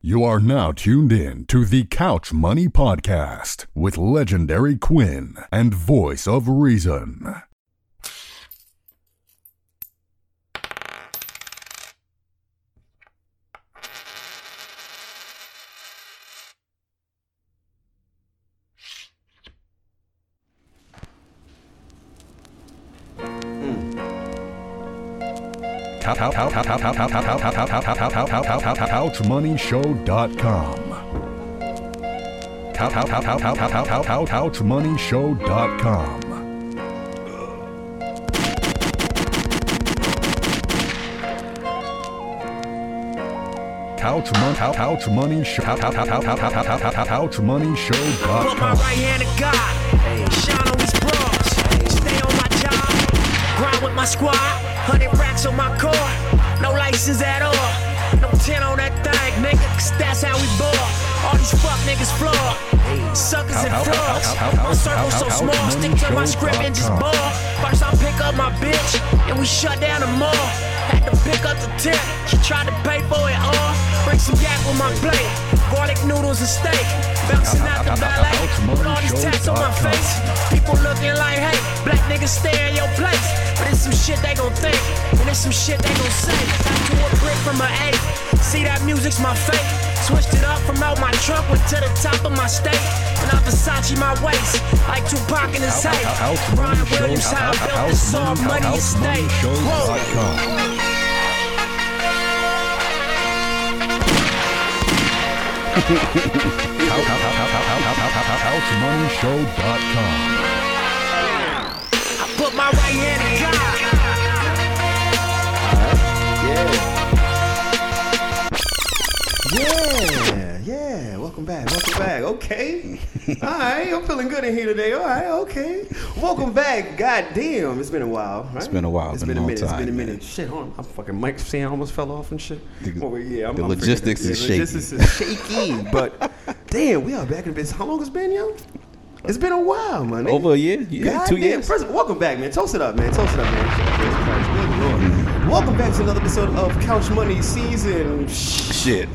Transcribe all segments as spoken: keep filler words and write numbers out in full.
You are now tuned in to the Couch Money Podcast with legendary Quinn and voice of reason. couch money show dot com couch money show dot com Couch Money Couch Money Show Couch Money Show dot com. Put my right hand to God, shine on these bras, stay on my job, grind with my squad, hundred racks on my car, no license at all, no ten on that thing, nigga, cause that's how we ball. All these fuck niggas flawed, suckers and frauds. My circle so small, stick to my script and just ball. First I pick up my bitch, and we shut down the mall. Had to pick up the tip, she tried to pay for it all. Bring some yak with my plate, garlic noodles and steak. Bouncing out the ballet, with all these tats on my face. People looking like, hey, black niggas stay in your place. But it's some shit they gon' think, and it's some shit they gon' say. Got to a brick from an eight, see that music's my fate. Switched it up from out my trunk, went to the top of my state. And I Versace my waist, like Tupac in his tape. Brian Williams, how I built this soft money estate. Whoa. couch money show dot com. I put my right hand in God. Yeah, yeah. Welcome back. Welcome back. Okay. All right. I'm feeling good in here today. All right. Okay. Welcome back. God damn. It's been a while. Right? It's been a while. It's been, been a, a minute. time, It's been a minute. Man. Shit, hold on. I'm fucking mic stand almost fell off and shit. The, oh, yeah, I'm, the I'm logistics freaking, is yeah, shaky. Logistics is shaky. But damn, we are back in business. How long it's been, yo? It's been a while, man. Over a year? Yeah, God two damn. years. First, welcome back, man. Toast it up, man. Toast it up, man. Good Lord. Welcome back to another episode of Couch Money Season Shit.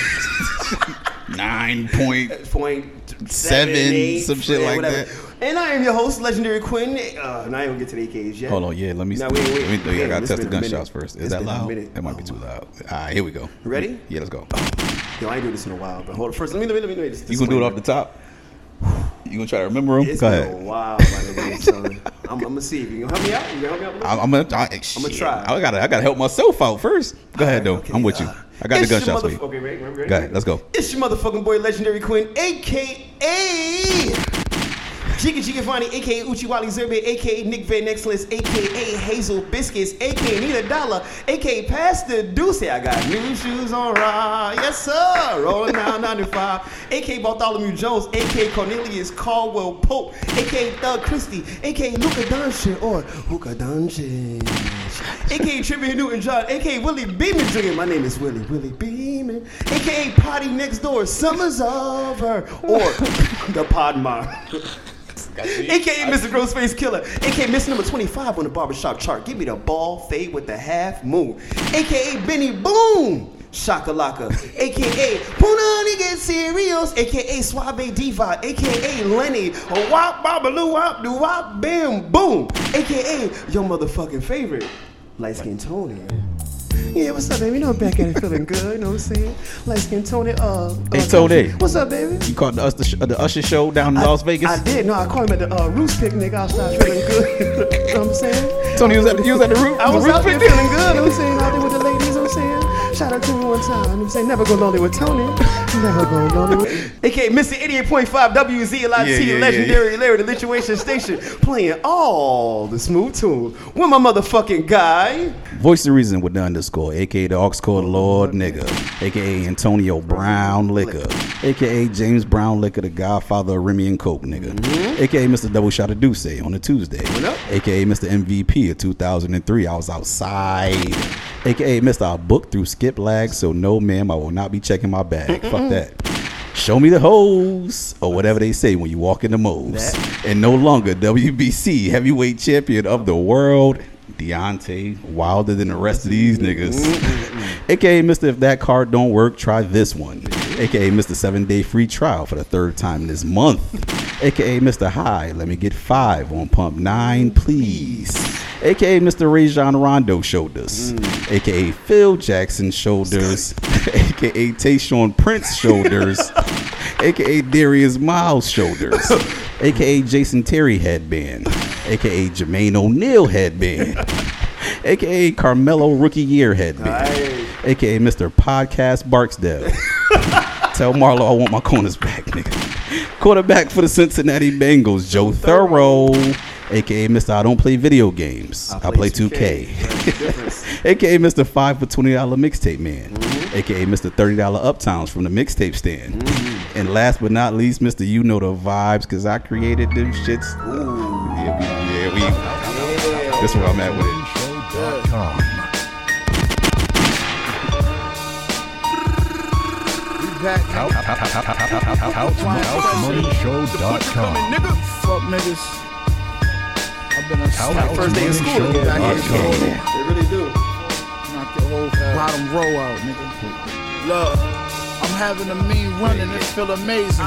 Nine point point seven, seven, eight, some shit yeah, like whatever. that. And I am your host, Legendary Quinn. Uh, now I don't get to the A Ks yet. Hold on, yeah. Let me. Now, wait, wait, let me wait. yeah, I gotta It's test the been a gunshots minute. first. Is It's that been a loud? minute. That might be too loud. All right, here we go. Ready? Yeah, let's go. Yo, I ain't doing this in a while, but hold on. First, let me let me let me. Let me You gonna do it off the top? You gonna try to remember them? It's Go been ahead. a while, my nigga. son. I'm, I'm gonna see if you can help me out. You gonna help me out? I'm, I'm gonna. I, I'm shit, gonna try. I gotta. I gotta help myself out first. Go ahead, though. Okay, I'm with you. uh, I got the it's your gunshots for you. motherf- Okay, ready, ready, ready, Go ahead. Let's go. It's your motherfucking boy, Legendary Quinn, a k a. Jigga Giovanni, a k a. Uchiwali Zerbe, a k a. Nick Van Excellence, a k a. Hazel Biscuits, a k a. Nina Dollar, a k a. Pastor Deuce. I got new shoes on right. Yes, sir. Rolling down ninety-five. a k a. Bartholomew Jones, a k a. Cornelius Caldwell Pope, a k a. Thug Christie, a k a. Luka Doncic, or Luka Doncic, a k a. Trivia Newton John, a k a. Willie Beeman Junior My name is Willie, Willie Beeman, a k a. Potty Next Door, Summer's Over, or the Podmar. A K A. Mister Grossface Killer, A K A. Miss Number twenty-five on the barbershop chart. Give me the ball fade with the half moon. A K A. Benny Boom, Shakalaka. A K A. Punani Get Serious. A K A. Suave Diva. A K A. Lenny. A wop babaloo wop do wop bam boom. A K A. Your motherfucking favorite, Light Skin Tony. Yeah, what's up, baby? You know I'm back at it feeling good, you know what I'm saying? Light Skin Tony, uh... uh Hey, Tony. What's up, baby? You caught the Usher, sh- the Usher show down in I, Las Vegas? I did. No, I caught him at the uh, Roost picnic outside feeling good. You know what I'm saying? Tony, you was at the, you was at the roof? I was the roof out there picnic? feeling good. You know what I'm saying? Out there with the ladies, you know what I'm saying? Shout out to me one time. You know what I'm saying? Never go lonely with Tony. Never go lonely with... A K A. Mister eighty-eight point five W Z L I T, Yeah, yeah, legendary yeah. Larry, the Lituation Station, playing all the smooth tunes with my motherfucking guy. Voice of Reason with the underscore, a k a the aux core Lord nigga, a k a. Antonio Brown Liquor, a k a. James Brown Liquor, the godfather of Remy and Coke nigga, mm-hmm. a k a. Mister Double Shot of Deuce on a Tuesday, a k a. Mister M V P of two thousand three, I was outside, a k a. Mister I booked through Skip Lag, so no ma'am, I will not be checking my bag. Mm-mm. Fuck that. Show me the hose, or whatever they say when you walk in the moves. And no longer W B C heavyweight champion of the world, Deontay Wilder than the rest of these niggas. A K A Mister If that card don't work, try this one. A K A Mister Seven Day Free Trial for the third time this month. A K A Mister High, let me get five on pump nine, please. A K A Mister Rajon Rondo Shoulders. Mm. A K A Phil Jackson Shoulders. A K A Tayshaun Prince Shoulders. A K A Darius Miles Shoulders. A K A Jason Terry Headband. A K A Jermaine O'Neal Headband. A K A Carmelo Rookie Year Headband. Nice. A K A Mister Podcast Barksdale. Tell Marlo I want my corners back, nigga. Quarterback for the Cincinnati Bengals, Joe Thorough. A K A Mister I don't play video games. I play, I play two K. A K A Mister five for twenty dollar mixtape man. Mm-hmm. A K A Mister thirty dollar uptowns from the mixtape stand. Mm-hmm. And last but not least, Mister You Know the Vibes, because I created them shits. Ooh. Yeah, we, yeah, we. Yeah. That's where I'm at with it. Show.com. Couch Money Show dot com. Fuck niggas. I've been a first day of school. They really do. Knock your whole bottom row out, nigga. Look, I'm having a mean run and it feel amazing.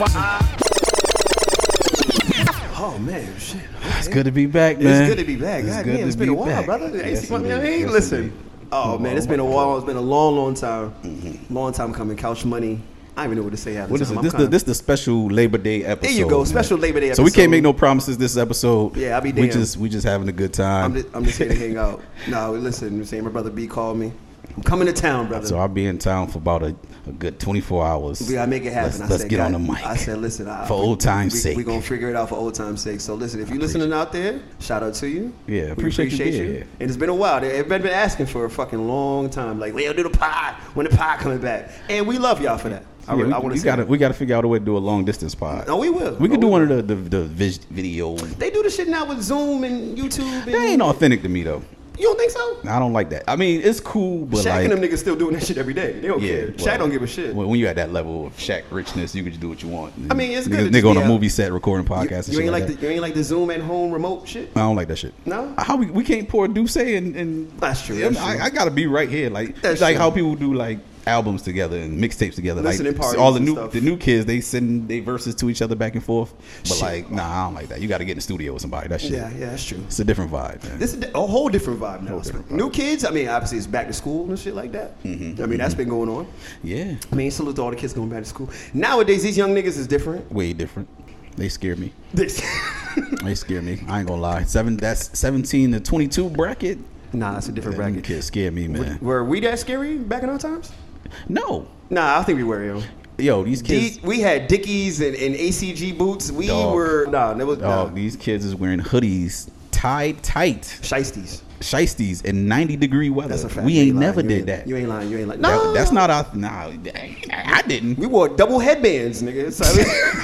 Oh man, shit. Okay. It's good to be back, man. It's good to be back. God damn, it's been a while, back. brother. Yes, I mean, yes, listen. Oh man, it's been a while. It's been a long, long time. Mm-hmm. Long time coming. Couch Money. I don't even know what to say. What is it? This, the, this the special Labor Day episode. There you go, special man. Labor Day episode. So we can't make no promises this episode. Yeah, I'll be damned. We just we just having a good time. I'm just, I'm just here to hang out. No, listen, I'm saying my brother B called me. I'm coming to town, brother. So I'll be in town for about a, a good twenty-four hours. We gotta make it happen. Let's, I let's said, get God, on the mic. I said, listen, I, for old time's we, sake. We're gonna figure it out for old time's sake. So listen, if you're listening out there, shout out to you. Yeah, we appreciate, appreciate you. you. Yeah. And it's been a while. They've been asking for a fucking long time. Like, we'll do the pod when the pod coming back. And we love y'all for that. I, yeah, we, I want to gotta, we gotta figure out a way to do a long distance pod. No, we will. We no, could do we one will. of the the, the vis- video. They do the shit now with Zoom and YouTube. And that ain't authentic to me though. You don't think so? I don't like that. I mean, it's cool, but Shaq like, and them niggas still doing that shit every day. They don't yeah, care. well, Shaq don't give a shit. When you at that level of Shaq richness, you can just do what you want. I mean, it's niggas, good. to Nigga on be a out. movie set recording podcasts. You, you and ain't shit like, like the, you ain't like the Zoom at home remote shit. I don't like that shit. No, how we we can't pour Duce and and that's true. That's I, true. I gotta be right here, like that's like true. how people do like albums together and mixtapes together. Listening like parties all the and new stuff. the new kids, they send they verses to each other back and forth. But Shit. like, nah, I don't like that. You got to get in the studio with somebody. That shit. Yeah, yeah, that's true. It's a different vibe, man. This is a whole different vibe now. different vibe. New kids, I mean, obviously it's back to school and shit like that. Mm-hmm. I mean, that's been going on. Yeah, I mean, salute to all the kids going back to school. Nowadays, these young niggas is different. way different. They scare me. This. They scare me. I ain't gonna lie. Seven. That's seventeen to twenty-two bracket. Nah, it's a different Them bracket. kids scare me, man. Were we that scary back in our times? No. Nah, I think we were, yo. Yo, these kids. D, we had Dickies and, and A C G boots. We Dog. were nah, that was Dog, nah. these kids is wearing hoodies tied tight, Shiesties. shiesties in ninety degree weather. That's a fact. We You ain't lying. never You did ain't- that. You ain't lying. You ain't lying. That- No, that's not our. Nah, I didn't. We wore double headbands, nigga. So,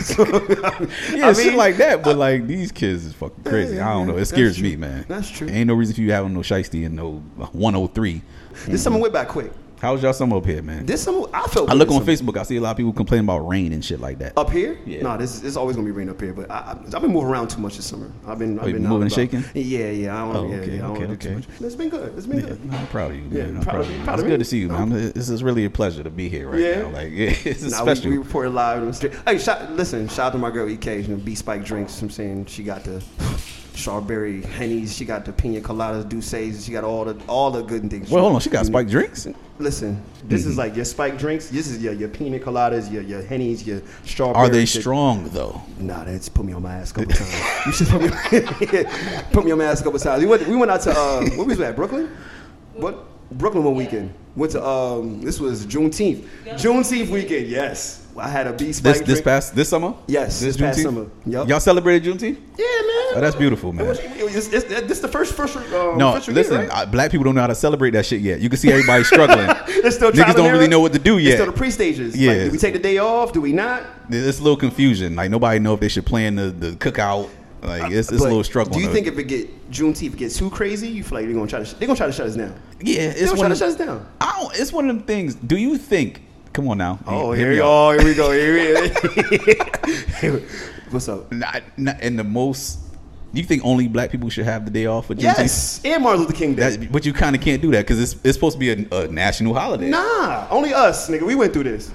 so, Yeah, I shit mean, like that. But like these kids is fucking crazy. yeah, I don't yeah, know. It that's scares true. me, man. That's true. Ain't no reason for you having no shiesty and no one oh three. This summer went by quick. How's y'all summer up here, man? This summer, I felt. I good look this on summer. Facebook. I see a lot of people complaining about rain and shit like that. Up here? Yeah. No, this is always gonna be rain up here. But I, I, I've been moving around too much this summer. I've been. I've Oh, you been been out moving and about- shaking? Yeah, yeah. I don't. Oh, yeah, okay, yeah, I don't okay, wanna do too okay. much. It's been good. It's been Yeah, good. I'm proud of you, Yeah, man. I'm proud proud of of you, you. proud It's of good me. to see you, man. I'm- This is really a pleasure to be here right Yeah. now. Like, yeah, it's Nah, special. we, we reported live. It was straight. Hey, shout, listen, shout out to my girl E K. You know, B Spike drinks. I'm saying she got the strawberry hennies. She got the pina coladas, Douces. She got all the all the good things. Well, hold on. She got You- spiked drinks? Listen, this Mm-hmm. is like your spike drinks. This is your your pina coladas, your your hennies, your strawberry. Are they shit. strong, though? Nah, that's put me on my ass a couple times. You should put me, put me on my ass a couple times. We went, we went out to, uh, where was we at, Brooklyn? What? Brooklyn one weekend. Went to, um, this was Juneteenth. Juneteenth weekend, yes. I had a B Spike This this drink. past this summer? Yes, this past Juneteenth? summer. Yup. Y'all celebrated Juneteenth? Yeah, man. Oh, that's beautiful, man. It was- it was- it's- it's- this the first, first, um, No, first listen, year, right? I, black people don't know how to celebrate that shit yet. You can see everybody struggling. It's still Niggas trial and don't really error. know what to do It's yet. still the pre-stages. Yeah. Like, do we take the day off? Do we not? There's a little confusion. Like nobody know if they should plan the, the cookout. Like it's, it's a But little struggle. Do you on think it. if it get Juneteenth gets too crazy, you feel like they're gonna try to they're gonna try to shut us down? Yeah, They're it's gonna one try to of, shut us down. I don't, it's one of them things. Do you think? Come on now. Oh, Hit here me we up. go. Here we go. Here we go. What's up? Not, not in the most, You think only black people should have the day off for Juneteenth? Yes, and Martin Luther King Day. That, but you kind of can't do that because it's it's supposed to be a, a national holiday. Nah, only us, nigga. We went through this.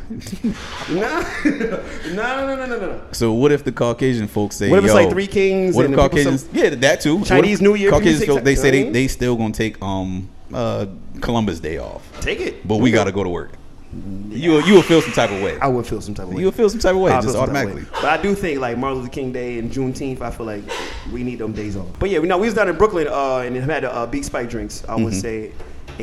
nah, no, no, no, no, no. So what if the Caucasian folks say, what if it's Yo, like Three Kings? What and if the people Caucasians? some- Yeah, that too. Chinese What if New Year, Caucasians people feel, take- they say you know they what I mean? they still gonna take um uh Columbus Day off, Take it, but we gotta go to work. You you will feel some type of way. I would feel some type of way. You will feel some type of way I'll just feel some type of automatically. way. But I do think like Martin Luther King Day and Juneteenth, I feel like we need them days off. But yeah, we know we was down in Brooklyn uh, and had uh, Big Spike drinks. I would Mhm. say,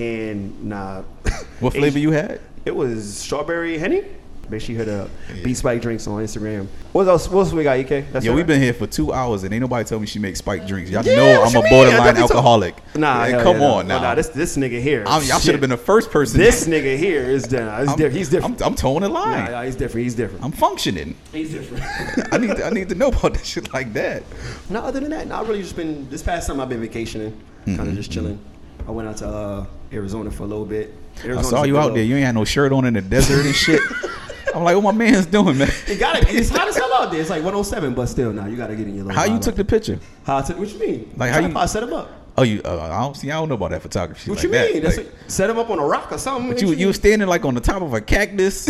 and nah. What flavor you had? It was strawberry Henny. Make sure you hit up Big Spike drinks on Instagram. What else? What else we got, E K? That's Yo, all we've right? been here for two hours and ain't nobody tell me she makes spiked drinks. Y'all Yeah, know what I'm you a mean? borderline I definitely told- alcoholic. Nah, Man, hell come yeah, on no. now. Oh, nah, this this nigga here. I'm, I shit. should have been the first person. This nigga here is done. He's, I'm, di- he's different. I'm, I'm towing the Nah, line. nah, he's different. He's different. I'm functioning. He's different. I need to, I need to know about this shit like that. No, other than that, no, I've really just been, this past summer I've been vacationing, Mm-hmm, kind of just chilling. I went out to uh, Arizona for a little bit. I Arizona's saw a you good out there. little- You ain't had no shirt on in the desert and shit. I'm like, what my man's doing, man? You got it. It's hot as hell out there. It's like one oh seven, but still, now nah, you got to get in your little How you vibe took out the picture? How I took, what you mean? Like, how you- I set him up. Oh, you? Uh, I don't see. I don't know about that photography. What like you that. mean? That's Like, what, set him up on a rock or something. but What you you mean? was standing like on the top of a cactus.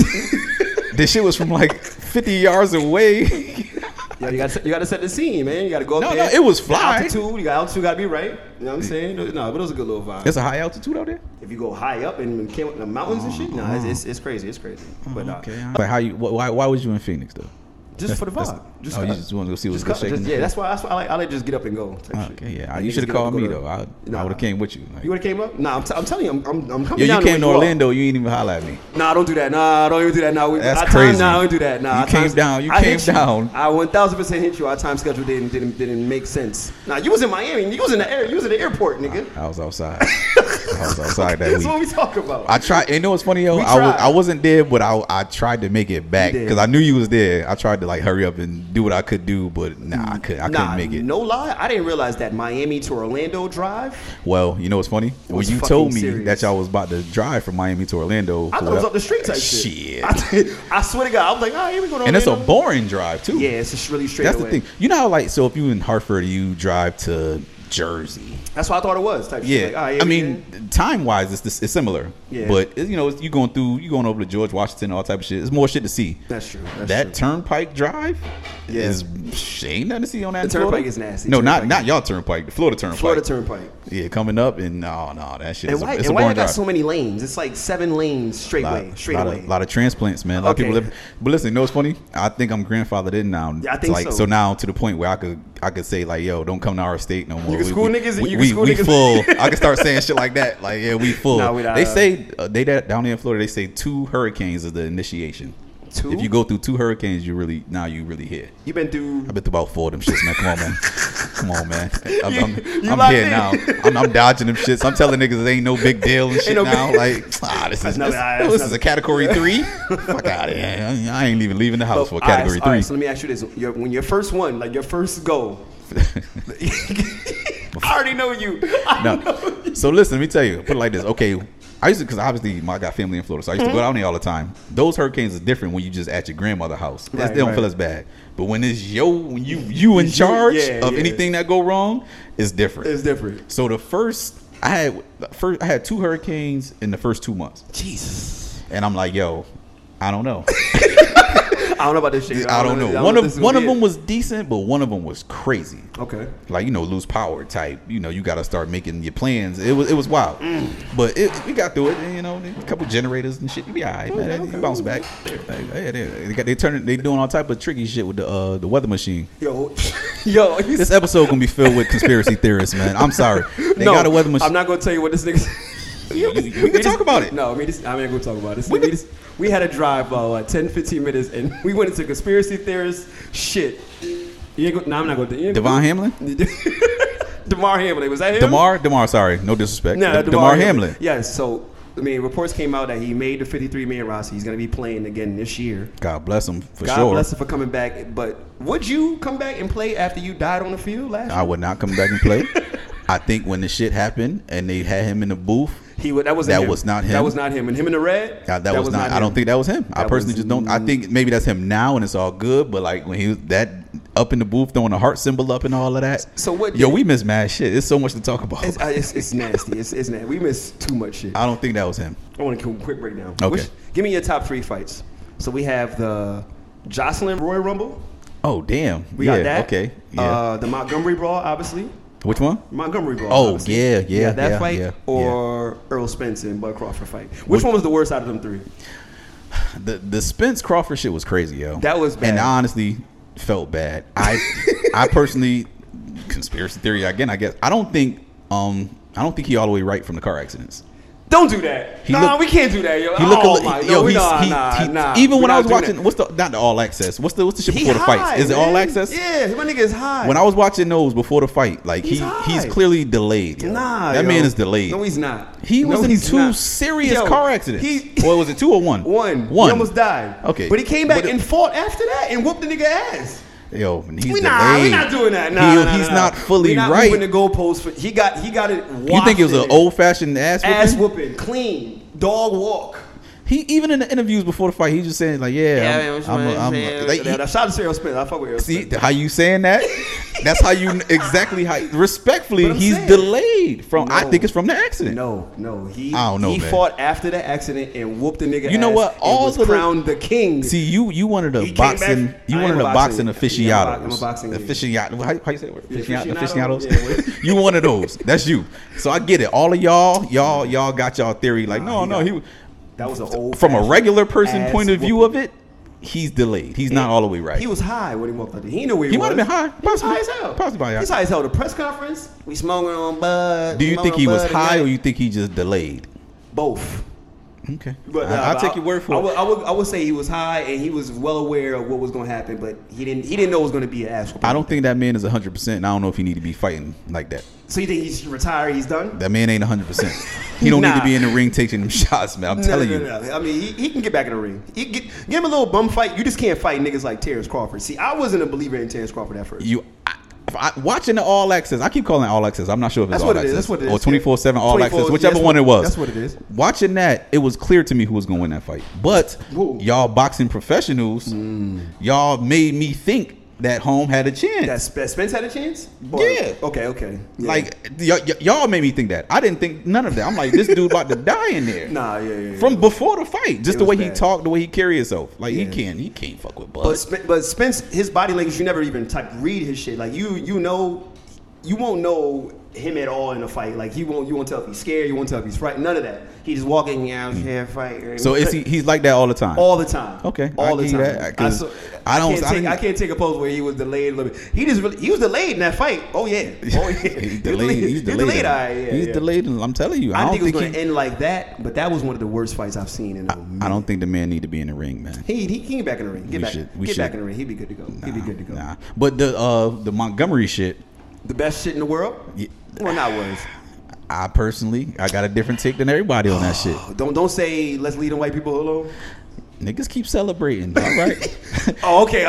This shit was from like fifty yards away. Yeah, you got to you got to set the scene, man. You got to go up No, there. no, it was The fly. altitude, you got altitude, got to be right. You know what I'm saying? No, but it was a good little vibe. It's a high altitude out there. If you go high up and came up in the mountains and shit, no, it's, it's it's crazy. It's crazy. But uh, Okay. Like how you? wh- Why? Why was you in Phoenix though? just for the That's- vibe. Just oh, you cut. just want to go see what's Just good cut. shaking. Just, yeah, that's why. That's why I like. I like just get up and go. Type Oh, shit. okay, yeah. Like, You niggas should have get up called and me go to- though. I, Nah. I would have came with you. Like, You would have came up? Nah, I'm, t- I'm telling you, I'm, I'm, I'm coming yo, down you to came to where you are. Orlando. You ain't even holler at me. Nah, don't do that. Nah, don't even do that. Nah, we, That's our crazy. Time, nah, don't do that. Nah, You our came times- down. You I came hit you. down. I one thousand percent hit you. Our time schedule didn't didn't didn't make sense. Nah, you was in Miami. You was in the air. You was in the airport, nigga. I was outside. I was outside that That's week. what we talk about. I tried. You know what's funny, yo? We I was tried. I wasn't there, but I I tried to make it back You did. because I knew you was there. I tried to like hurry up and do what I could do, but nah, I could I nah, couldn't make it. no lie, I didn't realize that Miami to Orlando drive. Well, you know what's funny? When was you fucking told me serious. that y'all was about to drive from Miami to Orlando, I for thought it was what- up the street type shit. Shit. I, I swear to God, I was like, oh, here we go to And it's a Orlando. boring drive too. Yeah, it's just really straight That's away. the thing. You know how like so if you in Hartford, you drive to Jersey. That's what I thought it was. Type Yeah, shit. Like, ah, here I we mean, in. time wise, it's this, it's similar. Yeah. But it, you know, you going through, you going over to George Washington, all type of shit. There's more shit to see. That's true. That's that true. Turnpike Drive Yeah. is ain't nothing to see on that. The in Florida. Turnpike is nasty. No, not Turnpike. not y'all Turnpike. The Florida Turnpike. Florida Turnpike. Yeah, coming up and no, no, that shit And is a, why, it's and a why boring I got drive. so many lanes? It's like seven lanes straight lot, way, straight lot away. Of, lot of transplants, man. A lot Okay. of people live. But listen, you know what's funny? I think I'm grandfathered in now. Yeah, I think like, so. So now to the point where I could I could say like, yo, don't come to our state no more. You can We- school we, niggas and We, you can we, school we niggas. full. I can start saying shit like that. Like, yeah, we full. Nah, we not, they uh, say uh, they that down there in Florida. They say two hurricanes is the initiation. Two? If you go through two hurricanes, you really now you really here. You been through? I've been through about four of them shits, man. Come on, man. Come on, man. I'm, I'm, You I'm locked here in. now. I'm, I'm dodging them shits. I'm telling niggas it ain't no big deal and shit no now. big- Like, ah, this is That's this, not- oh, that's this not- is a category three. Fuck out of here. I ain't even leaving the house for a All right, category all right, three. so let me ask you this: your, when your first one, like your first goal, I already know you. I know No. you. So listen, let me tell you. Put it like this. Okay, I used to because obviously my, I got family in Florida, so I used to go down there all the time. Those hurricanes is different when you just at your grandmother's house. It's- Right, they don't right. feel as bad. But when it's yo, when you you in It's you, charge yeah, of yeah. anything that go wrong, it's different. It's different. So the first I had first I had two hurricanes in the first two months, Jesus, and I'm like, yo, I don't know. I don't know about this shit. I don't know. One of one of them was decent, but one of them was crazy. okay. Like, you know, lose power type. You know, you got to start making your plans. It was it was wild, Mm. but it, we got through it. And, you know, a couple generators and shit. You be all right, man. You bounce back. Like, hey, they, they got they turning they doing all type of tricky shit with the uh, the weather machine. Yo, yo, you This episode gonna be filled with conspiracy theorists, man. I'm sorry. They no, got a weather machine. I'm not gonna tell you what this nigga. We can talk about it. No, me just, I'm not gonna talk about it. We We, can- just, we had a drive uh, like ten, fifteen minutes, and we went into conspiracy theorists shit. You ain't go, no, I'm not going to. Devon Hamlin, Damar Hamlin, was that him? Demar, Demar. Sorry, no disrespect. No, De- Demar Hamlin. Yes. So I mean, reports came out that he made the fifty-three man roster. He's gonna be playing again this year. God bless him for God sure. bless him for coming back. But would you come back and play after you died on the field last I year? would not come back and play. I think when the shit happened and they had him in the booth, He would. That was That him. was not him. That was not him. And him in the red. God, that, was, not. I him. don't think that was him. I That personally was just don't. I think maybe that's him now, and it's all good. But like when he was that up in the booth throwing the heart symbol up and all of that. So what? Yo, we miss mad shit. There's so much to talk about. It's, uh, it's, it's nasty. It's, it's nasty. We miss too much shit. I don't think that was him. I want to do a quick breakdown. Okay. Which, give me your top three fights. So we have the Jocelyn Royal Rumble. Oh, damn. We yeah, got that. Okay. Yeah. Uh, the Montgomery Brawl, obviously. Which one? Montgomery Brawl. Oh, obviously. yeah, yeah, that yeah, fight yeah, or Earl Spence and Bud Crawford fight. Which Which- one was the worst out of them three? The the Spence Crawford shit was crazy, yo. That was bad. And I honestly felt bad. I I personally, conspiracy theory again, I guess. I don't think um I don't think he all the way right from the car accidents. Don't do that. He nah, look- we can't do that, yo. He look a oh li- my, yo, no, we he's, nah, he, nah, he, nah. even We when I not was doing watching, that. what's the not the All Access? What's the what's the shit He before the high, fights? Is it man. All Access? Yeah, my nigga is high. When I was watching those before the fight, like He's he high. he's clearly delayed. Yo. Nah, that yo. man is delayed. No, he's not. He was no, in he's two not. serious Yo, car accidents. He, Or was it two or one? One. One. He almost died. Okay. But he came back But it- and fought after that and whooped the nigga ass. Yo, and he's We delayed. nah, we not doing that. Nah, He- nah, he's nah. not fully we not right. moving the goalposts. For, he got he got it. You think it was washed an in old fashioned ass whooping? ass whooping, clean dog walk. He even in the interviews before the fight, he just saying like, yeah, I'm, I'm, I'm, I'm like, he- I shot to Errol Spence. I fuck with Errol see Spence. how you saying that? That's how you exactly how. Respectfully, But I'm he's saying- delayed from. I No. think it's from the accident. No, no, he I don't know, he man. fought after the accident and whooped the nigga. You know ass what? and All was of the- crowned the king. See, you you wanted a He came boxing, back- you I wanted am a a boxing boxing- yeah, I'm a- aficionados, I'm a boxing- aficionado. How, how you say it? Yeah, Aficionado, aficionado? aficionados. Yeah, what- You one of those. That's you. So I get it. All of y'all, y'all, y'all got y'all theory. Like, Nah, no, he no, got- he that was an old from a fashioned regular person ass point of view whooping. of it, he's delayed. He's not all the way right. He was high when he walked out there. He knew where he, He was. might have been high. He was Possibly. high as hell. Possibly, yeah. He's high as hell. The press conference, we smoking on bud. Do you smoking think he on was bud high tonight. or you think he just delayed? Both? Okay. But I, nah, I'll but take I- your word for I it. would, I would, I would say he was high and he was well aware of what was going to happen, but he didn't. He didn't know it was going to be an ass whooping. I don't think that man is one hundred percent, and I don't know if he need to be fighting like that. So you think he's retired? He's done? That man ain't one hundred percent. He don't need Nah. to be in the ring taking them shots, man. I'm No, telling no, you. no, no. I mean, he, he can get back in the ring. He get, give him a little bum fight. You just can't fight niggas like Terrence Crawford. See, I wasn't a believer in Terrence Crawford at first. You I, I, watching the All Access. I keep calling it All Access. I'm not sure if it's That's All what it Access is. That's what it is. or twenty-four seven All twenty-four Access, whichever that's one what- it was. That's what it is. Watching that, it was clear to me who was going to win that fight. But Who? y'all boxing professionals, Mm. y'all made me think that Home had a chance. That Sp- Spence had a chance? Or- Yeah. Okay, okay. Yeah. Like y- y- y'all made me think that. I didn't think none of that. I'm like, this dude about to die in there. Nah, yeah, yeah. yeah. From before the fight, just It the was way he bad. talked, the way he carry himself, like he Yeah. can't, he can't fuck with Bud. But Sp- but Spence, his body language, you never even type read his shit. Like you you know, you won't know him at all in a fight. Like he won't you won't tell if he's scared. You won't tell if he's frightened. None of that. He just walking out here fight. So is he? He's like that all the time. all the time? Okay, all I the give you time. that, 'cause I, so, I I don't- Can't I take, didn't- I can't take a pose where he was delayed a little bit. He just really, he was delayed in that fight. Oh yeah. Oh yeah. he's delayed. He's delayed. delayed. all right, yeah, he's yeah. delayed. and I'm telling you, I, I don't didn't think it was think going he. to end like that, but that was one of the worst fights I've seen in a minute. I don't think the man need to be in the ring, man. He he can get back in the ring. Get We back. should- we get should. back in the ring. He'd be good to go. He'd be good to go. Nah, but the uh the Montgomery shit. The best shit in the world? Yeah. Well, not was. I personally, I got a different take than everybody on that shit. Don't don't say let's leave them white people alone. Niggas keep celebrating, all right. Oh, okay.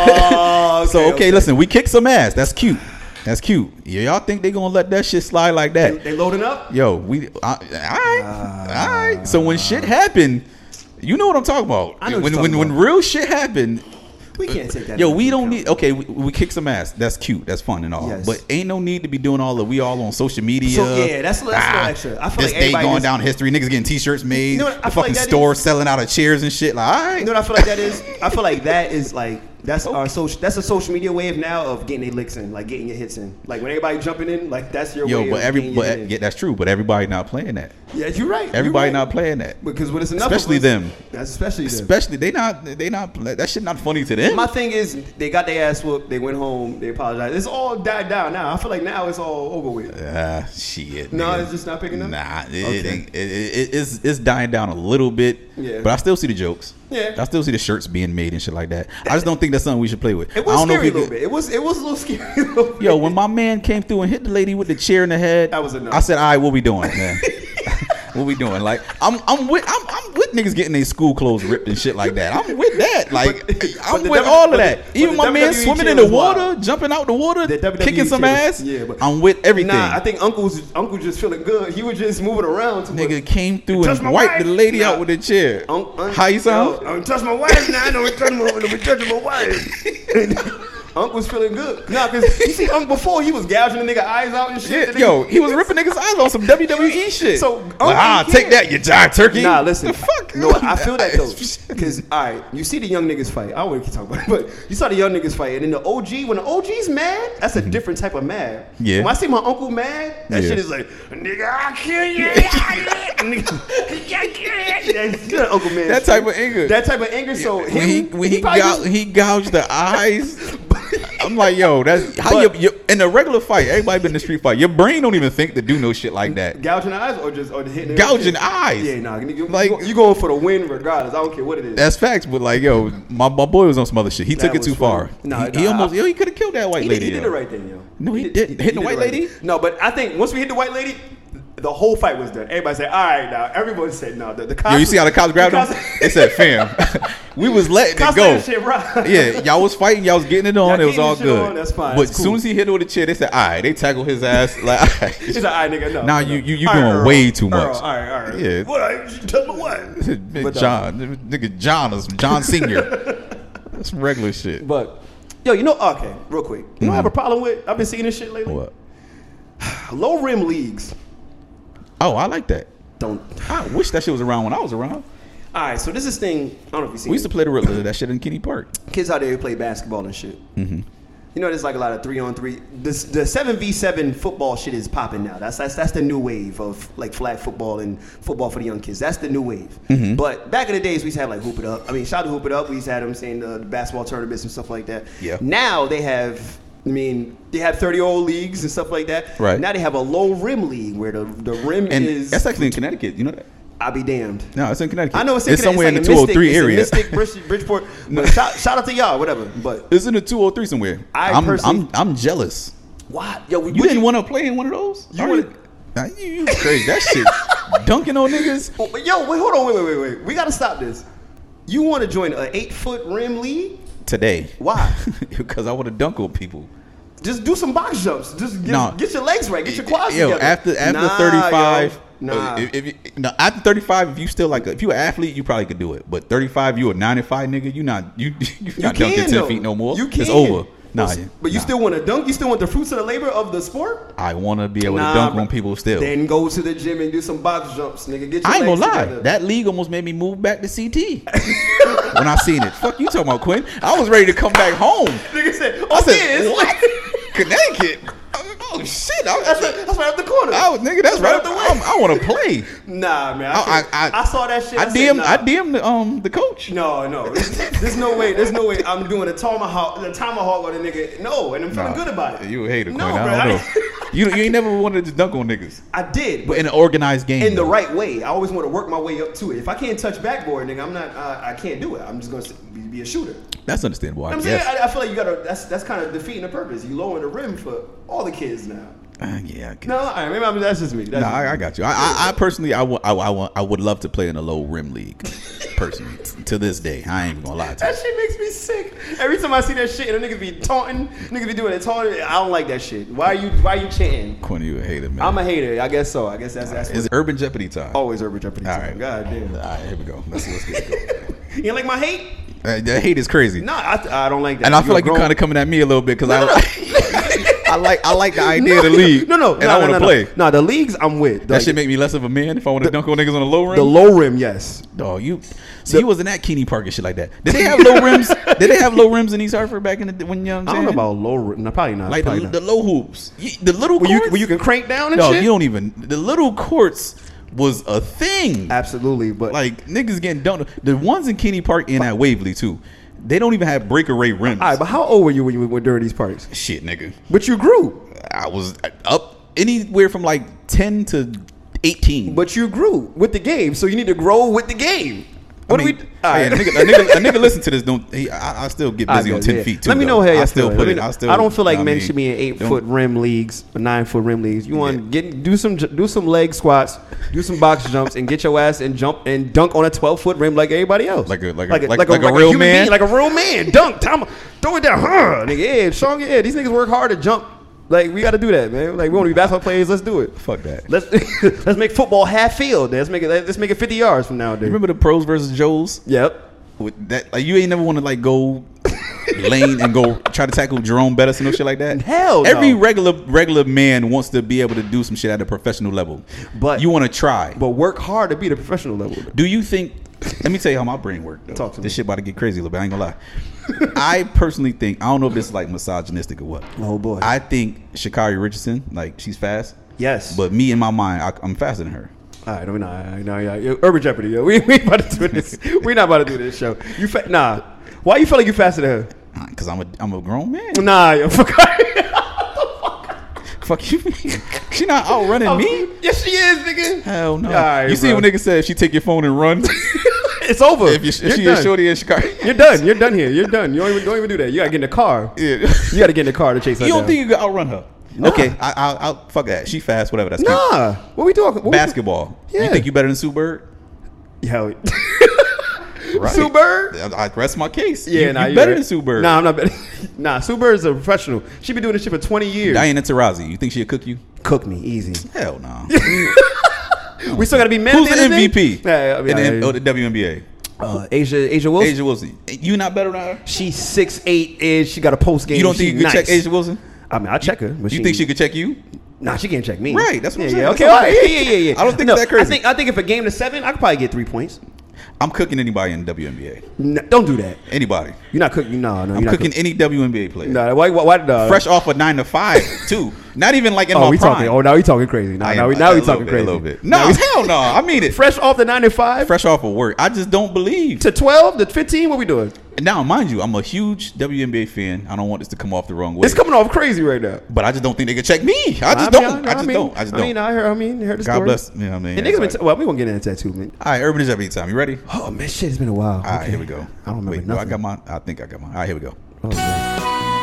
Uh, okay, so okay, listen, we kicked some ass. That's cute. That's cute. Yeah, y'all think they gonna let that shit slide like They, that? they loading up. Yo, we all right, all right. So when shit happened, you know what I'm talking about. I know what when you're when talking when about. real shit happened. We can't take that. Yo, into we don't account. need. Okay, we, we kick some ass. That's cute. That's fun and all. Yes. But ain't no need to be doing all the. We all on social media. So, yeah, that's- that's a little extra. I feel this like day everybody going just- down history. Niggas getting t-shirts made. You know what I the feel fucking like that store is? selling out of chairs and shit. Like, all right. You know what I feel like that is? I feel like that is like that's our social. That's a social media wave now of getting their licks in, like getting your hits in. Like when everybody jumping in, like that's your Yo, way but of every getting your but hit in. yeah, that's true. But everybody not playing that. Yeah, you're right. you're Everybody right. not playing that. because when it's enough, Especially of us, them. That's especially them. Especially they not they not that shit not funny to them. My thing is, they got their ass whooped. They went home. They apologized. It's all died down now. I feel like now it's all over with. Ah, shit. No, nigga. it's just not picking up? Nah, it, Okay. it ain't. It, it, it's it's dying down a little bit. Yeah. But I still see the jokes. Yeah. I still see the shirts being made and shit like that. I just don't think that's something we should play with. It was I don't know scary a if we little could- bit. It was it was a little scary. A little bit. Yo, when my man came through and hit the lady with the chair in the head, That was enough. I said, "All right, what we doing, man? What we doing? Like, I'm I'm with I'm, I'm with niggas getting their school clothes ripped and shit like that. I'm with that. Like, But- I'm but the with W- all but of that. the- Even but my the man W W E swimming chair in the was water, wild. jumping out the water, The W W E kicking some chair ass. was- yeah, but- I'm with everything. Nah, I think Uncle's Uncle just feeling good. He was just moving around. Too Nigga much. came through Touch and my wiped wife? the lady Nah. out with the chair. Un- un- How you sound? Yo, I'm touching my wife now. I know we're touching my, we're touching my wife. Unc was feeling good. Nah, because you see, Unc before, he was gouging the nigga eyes out and shit. Yeah, yo, he was ripping niggas' eyes on some W W E shit. So, like, ah, take that, you giant turkey. Nah, listen. The fuck? No, I feel that though. Because, all right, you see the young niggas fight. I don't want to keep talking about it, but you saw the young niggas fight. And then the O G, when the O G's mad, that's a different type of mad. Yeah. When I see my uncle mad, that Yeah. shit is like, nigga, I'll kill you. Nigga, that uncle man. That type of anger. That type of anger. So when him, he when he, probably gou- just- he gouged the eyes. I'm like, yo, that's how you, But- you in a regular fight. Everybody been in the street fight. Your brain don't even think to do no shit like that. gouging the eyes or just or the hitting Gouging eyes. Yeah, nah, you, Like- like you going for the win regardless. I don't care what it is. That's facts, but like, yo, my, my boy was on some other shit. He That took it was too far. funny. Nah, he, he nah, almost, I- yo, he could have killed that white he, lady. did, he did yo. the right thing, yo. No, he didn't. Hitting the white right lady? thing. No, but I think once we hit the white lady, the whole fight was done. Everybody said, "All right, now." Everybody said, "No." The, the cops, Yo, you see how the cops grabbed the him? cops- They said, "Fam, we was letting it cops go." let that shit rock. Yeah, y'all was fighting, y'all was getting it on. Y'all It was getting all the shit good. on, that's fine, But that's as soon cool. as he hit her with the chair, they said, "All right." They tackled his ass. Like, all right. He's like, "All right, nigga, no." Nah, no. you you you All doing right, Earl. way too much. Earl, all right, all right. Yeah. What? Tell me what? Big But, uh, John, nigga John is John Senior. That's some regular shit. But yo, you know, okay, real quick. You know, what I have a problem with. I've been seeing this shit lately. What? Low rim leagues. Oh, I like that. Don't. I wish that shit was around when I was around. All right, so this is thing. I don't know if you see. We used to play the real- that shit in Kenny Park. Kids out there who play basketball and shit. Mm-hmm. You know, there's like a lot of three on three. This, the seven v seven football shit is popping now. That's that's that's the new wave of like flag football and football for the young kids. That's the new wave. Mm-hmm. But back in the days, we used to have like Hoop It Up. I mean, shout out to Hoop It Up. We used to have them saying the, the basketball tournaments and stuff like that. Yeah. Now they have. I mean, they have thirty-year-old leagues and stuff like that. Right. Now they have a low rim league where the the rim And is. that's actually in Connecticut. You know that? I'll be damned. No, it's in Connecticut. I know it's, in it's somewhere Connecticut. in the It's like two oh three a area. Mystic, it's in Mystic, Bridge- Bridgeport. But shout, shout out to y'all, whatever. But It's in the two oh three somewhere. I I'm, personally- I'm I'm jealous. what? Yo, You didn't want to play in one of those? You Are wanna- Nah, you, you crazy. That shit. Dunking on niggas. Oh, yo, wait, hold on, wait, wait, wait, wait. We gotta stop this. You want to join an eight-foot rim league? Today. Why? Because I want to dunk on people. Just do some box jumps. Just get, Nah. get your legs right. Get your quads Yo, together. after after Nah, thirty-five, yo. Nah. uh, if, if you, no, after thirty-five, if you still like, a, if you an athlete, you probably could do it. But thirty-five, you a ninety-five nigga, you not you you you not can, dunking ten though. feet no more. You can. It's over. Nah, But, yeah, but you nah. still want to dunk? You still want the fruits of the labor of the sport? I want to be able Nah, to dunk bro. on people still. Then go to the gym and do some box jumps, nigga. Get your I ain't legs gonna lie. together. That league almost made me move back to C T when I seen it. Fuck you talking about, Quinn? I was ready to come back home. Nigga said, oh, I said, yeah, it's what? like- Connecticut? Oh shit! I, That's, a, that's right up the corner. I was nigga. That's, right up the way. I, I want to play. Nah, man. I, I, can't- I, I saw that shit. I said, D M. nah. I D M the um the coach. No, no. There's no way. There's no way I'm doing a tomahawk, the tomahawk on a nigga. No, and I'm feeling Nah, good about it. You a hater, No, Quinn. bro, I don't I- know. you you ain't never wanted to dunk on niggas, I did, but but in an organized game. in the though. right way. I always want to work my way up to it. If I can't touch backboard, nigga, I'm not. Uh, I can't do it. I'm just gonna be, be a shooter. That's understandable. I I'm guess. saying. I, I feel like you gotta. That's that's kind of defeating the purpose. You lowering the rim for all the kids now. Uh, yeah. I guess. No, all right, maybe I'm, that's just me. That's No, just I, me. I got you. I, I, I personally, I, w- I, w- I, want, I would love to play in a low rim league. Personally, t- to this day, I ain't gonna lie to you. That shit makes me sick. Every time I see that shit and the niggas be taunting, niggas be doing it taunting. I don't like that shit. Why are you Why are you chanting? Quinn, you a hater, man. I'm a hater. I guess so. I guess that's that's It's what, Urban Jeopardy time. always Urban Jeopardy. All time. right. God damn. All right, here we go. Let's, let's get it You ain't like my hate? going. Uh, the hate is crazy, No, I, I don't like that. and I feel like you're grown- kind of coming at me a little bit because No, no, I, I like, I like the idea of the league. No, no, and no, I no, want to no, play. No, no, the leagues I'm with. That Like, should make me less of a man if I want to dunk on niggas on the low rim. the low rim, yes. Dog, you see, you wasn't at Keeney Park and shit like that. Did they have low rims? Did they have low rims in East Hartford back in the when you know what I'm I don't know saying? about low rim. No, probably not. like probably the, not. the low hoops, You- the little where, courts. you, where you can crank down and Dog, shit. you don't even. The little courts was a thing. Absolutely, but Like niggas getting dunked. The ones in Keeney Park and at Waverly too. They don't even have breakaway rims. all right. But how old were you when you went during these parties? Shit, nigga. But you grew. I was up anywhere from like ten to eighteen. But you grew with the game, so you need to grow with the game. What I mean, do we? All hey, right. a, nigga, a, nigga, a nigga listen to this. Don't he, I, I still get busy I on guess, ten yeah. feet too. Let me though. know how you I still feel. put Let me it. know. I still. I don't feel like I men mean, should be in eight don't- foot rim leagues or nine foot rim leagues. You want to Yeah. get do some do some leg squats, do some box jumps, and get your ass and jump and dunk on a twelve foot rim like everybody else. Like a- like a- like- like a real human man? being, like a real man. Dunk, Tom, throw it down, huh, nigga. Yeah, strong. Yeah, these niggas work hard to jump. Like we got to do that, man. Like we want to be basketball players. Let's do it. Fuck that. Let's let's make football half field. Let's make it. Let's make it fifty yards from nowadays. Remember the pros versus Joes? Yep. With that, like you ain't never want to like go lane and go try to tackle Jerome Bettis and no shit like that? Hell no. Every regular regular man wants to be able to do some shit at a professional level. But you want to try. But work hard to be the professional level. Do you think? Let me tell you how my brain works. Though. Talk to me. This shit about to get crazy a little bit. I ain't gonna lie. I personally think I don't know if this is like misogynistic or what. Oh boy. I think Sha'Carri Richardson, like she's fast. Yes. But me in my mind, I, I'm faster than her. All right, no, we not. No, yeah, yo, Urban Jeopardy, yo. We we ain't about to do this. We not about to do this show. You fa- nah. Why you feel like you faster than her? Because I'm a I'm a grown man. Nah, yo, fuck. Fuck you. She not outrunning me. Yes, she is, nigga. Hell no. Right, you see bro. when nigga said if she take your phone and run. It's over. If, you, if You're she done. is shorty and Sha'Carri. You're done. You're done here. You're done. You don't even don't even do that. You gotta get in the car. Yeah. You gotta get in the car to chase her You don't down. think you can outrun her? Nah. Okay, I, I, I'll fuck that. She fast, whatever. That's Nah. cute. What we talking? What Basketball. Yeah. You think you better than Sue Bird? We, hell. Right. Sue Bird? I, I rest my case. Yeah, you, nah, you you better right. than Sue Bird. Nah, I'm not better. Nah, Sue Bird is a professional. She been doing this shit for twenty years. Diana Taurasi. You think she'll cook you? Cook me easy. Hell no. We still gotta be men. Who's at the end of M V day? P Yeah, I mean, in the, I- oh, the W N B A? Uh, Asia, Asia Wilson. Asia Wilson. You not better than her? She's six eight ish. She got a post game. You don't think you could nice. check Asia Wilson? I mean, I'll check her. But You think she could check you? Nah, she can't check me. Right, that's what I'm yeah, saying. Yeah, okay, That's all all right. right. Yeah, yeah, yeah, yeah. I don't think no, it's that crazy. I think I think if a game to seven, I could probably get three points. I'm cooking anybody in the W N B A. No, don't do that. Anybody. You're not cooking. No, no. I'm you're cooking not any W N B A player. No, why? Why? why no. Fresh off a nine to five too. Not even like in Oh, my we prime. talking. Oh, now we talking crazy. Now, I now am- we now a we little talking bit, crazy. A little bit. No, Now we- hell no. I mean it. Fresh off the ninety-five Fresh off of work. I just don't believe. to twelve to fifteen. What we doing? Now, mind you, I'm a huge W N B A fan. I don't want this to come off the wrong way. It's coming off crazy right now. But I just don't think they can check me. I just I don't. mean, I, just mean, don't. I just I don't. mean, I heard. I mean, heard the God story. bless. Yeah, I mean. And niggas been. right. T- well, we won't get into that too, man. All right, Urban is every time. You ready? Oh man, shit, it's been a while. All right, Okay. here we go. I don't remember Wait, no, I nothing. got my. I think I got my. All right, here we go. Oh, man.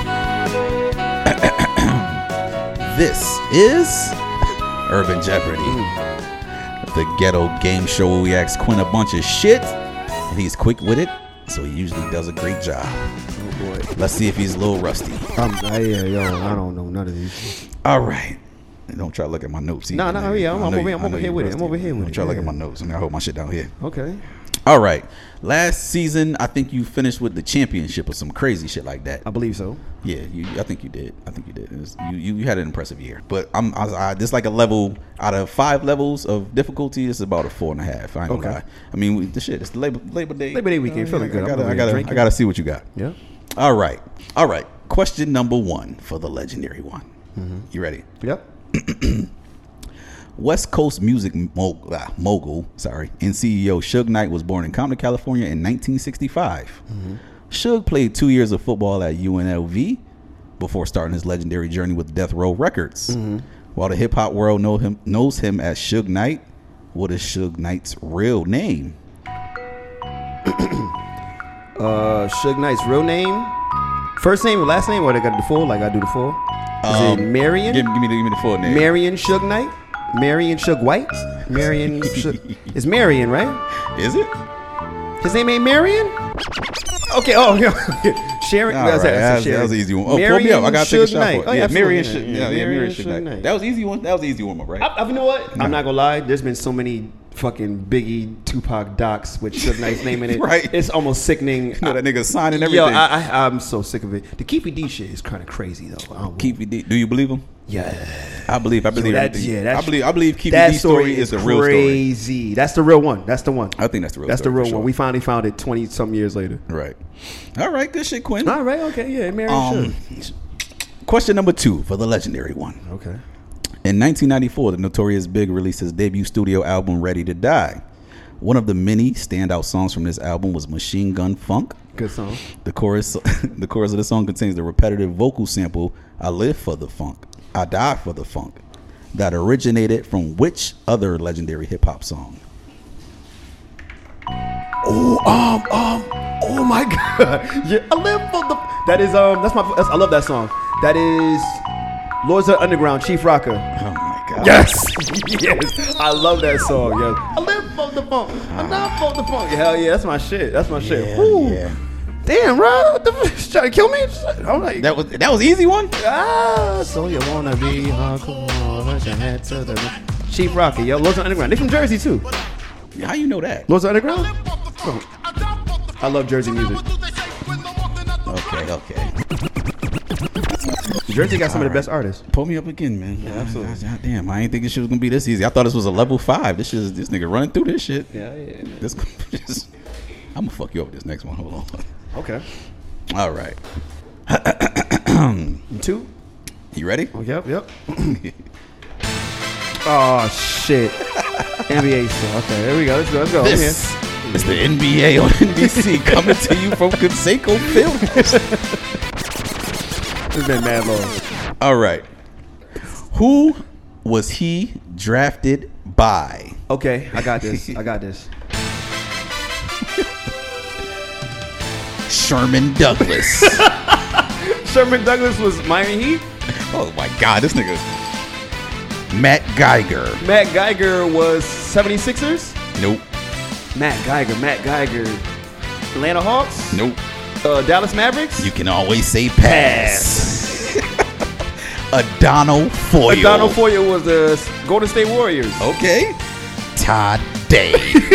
This is Urban Jeopardy, the ghetto game show where we ask Quinn a bunch of shit, and he's quick with it, so he usually does a great job. Oh boy. Let's see if he's a little rusty. I'm, I, yeah, yo, I don't know none of these. All right. And don't try to look at my notes. No, either, no, man. yeah, I'm- I I'm know over you- here- I'm I know over here you with it. rusty. I'm over here with Don't it, try to look at yeah. my notes. I mean, I hold my shit down here. Okay. All right. Last season, I think you finished with the championship or some crazy shit like that. I believe so. Yeah, you, I think you did. I think you did. It was- you, you you had an impressive year. But I'm I, was- I, this like a level out of five levels of difficulty. It's about a four and a half. I ain't gonna Okay. lie. I mean, we, the shit. It's the Labor Labor Day. Labor Day weekend, Uh, feeling I good. I'm gotta over I here gotta, I drinking. gotta see what you got. Yeah. All right. All right. Question number one for the legendary one. Mm-hmm. You ready? Yep. West Coast music mogul, ah, mogul, sorry, and C E O Suge Knight was born in Compton, California in nineteen sixty-five. Mm-hmm. Suge played two years of football at U N L V before starting his legendary journey with Death Row Records. Mm-hmm. While the hip hop world know him, knows him as Suge Knight, what is Suge Knight's real name? Uh, Suge Knight's real name, first name or last name, or they got the full? Like I do the full. Is Um, it Marion? Give, give me the give me the full name. Marion Suge Knight? Marion Suge White? Marion Suge. It's Marion, right? Is it? His name ain't Marion? Okay, oh, yeah. Sharon. All that's right, it, that, that's was, it, that Sharon. was an easy one. Oh, pull me Marion up. I gotta take a Suge shot Knight. for it. Oh, Yeah, absolutely. Marion Suge. Yeah, yeah, Marion Marion Suge Suge Knight. Knight. That was easy one. That was an easy one, right? I, I, you know what? I'm not gonna lie. There's been so many fucking Biggie, Tupac docs with Suge Knight's name in it. Right. It's almost sickening. You know that nigga signing everything. Yo, I, I, I'm so sick of it. The Keefy D shit is kind of crazy though. I don't- Keefy D. Do you believe him? Yeah. I believe. I believe. Yo, that- everything. yeah, that's- I believe. I believe Keefy That D's story is a real story. crazy. That's the real one. That's the one. I think that's the real. That's the story real for sure. one. We finally found it twenty some years later. Right. All right. Good shit, Quinn. All right. Okay. Yeah. Marion Um, Suge. question number two for the legendary one. Okay. In nineteen ninety-four, the Notorious Big released his debut studio album, Ready to Die. One of the many standout songs from this album was Machine Gun Funk. Good song. The chorus, the chorus of the song contains the repetitive vocal sample, "I live for the funk, I die for the funk," that originated from which other legendary hip hop song? Oh, um, um, oh my God. Yeah, I live for the. That is, um, that's my, that's, I love that song. That is Lords of the Underground, Chief Rocker. Oh my God. Yes, yes, I love that song. Yes, I live for the funk, I die for the funk. Hell yeah, that's my shit. That's my shit. Yeah, Woo. yeah. Damn, bro, what the fuck? She's trying to kill me? I'm like, That was that was an easy one. ah, so you wanna be hardcore? Put your head to the Chief Rocker, yo, Lords of the Underground. They from Jersey too. How you know that? Lords of the Underground. Oh. I love Jersey music. Okay, okay. Jersey got some All of the best artists. Pull me up again, man. Yeah, absolutely. God damn, I ain't thinking shit was gonna be this easy. I thought this was a level five. This is this nigga running through this shit. Yeah, yeah. This, this I'm gonna fuck you up with this next one. Hold on. Okay. All right. Two. You ready? Oh, yep, yep. Oh shit. N B A stuff. Okay, there we go. Let's go. Let's go. This is the N B A on N B C coming to you from Conseco Films. It's been mad long. All right. Who was he drafted by? Okay, I got this. I got this. Sherman Douglas. Sherman Douglas was Miami Heat. Oh my God, this nigga. Matt Geiger. Matt Geiger was seventy-sixers. Nope. Matt Geiger. Matt Geiger. Atlanta Hawks. Nope. Uh, Dallas Mavericks. You can always say pass. Adano Foyle. Adano Foyle was the Golden State Warriors. Okay. Todd Day.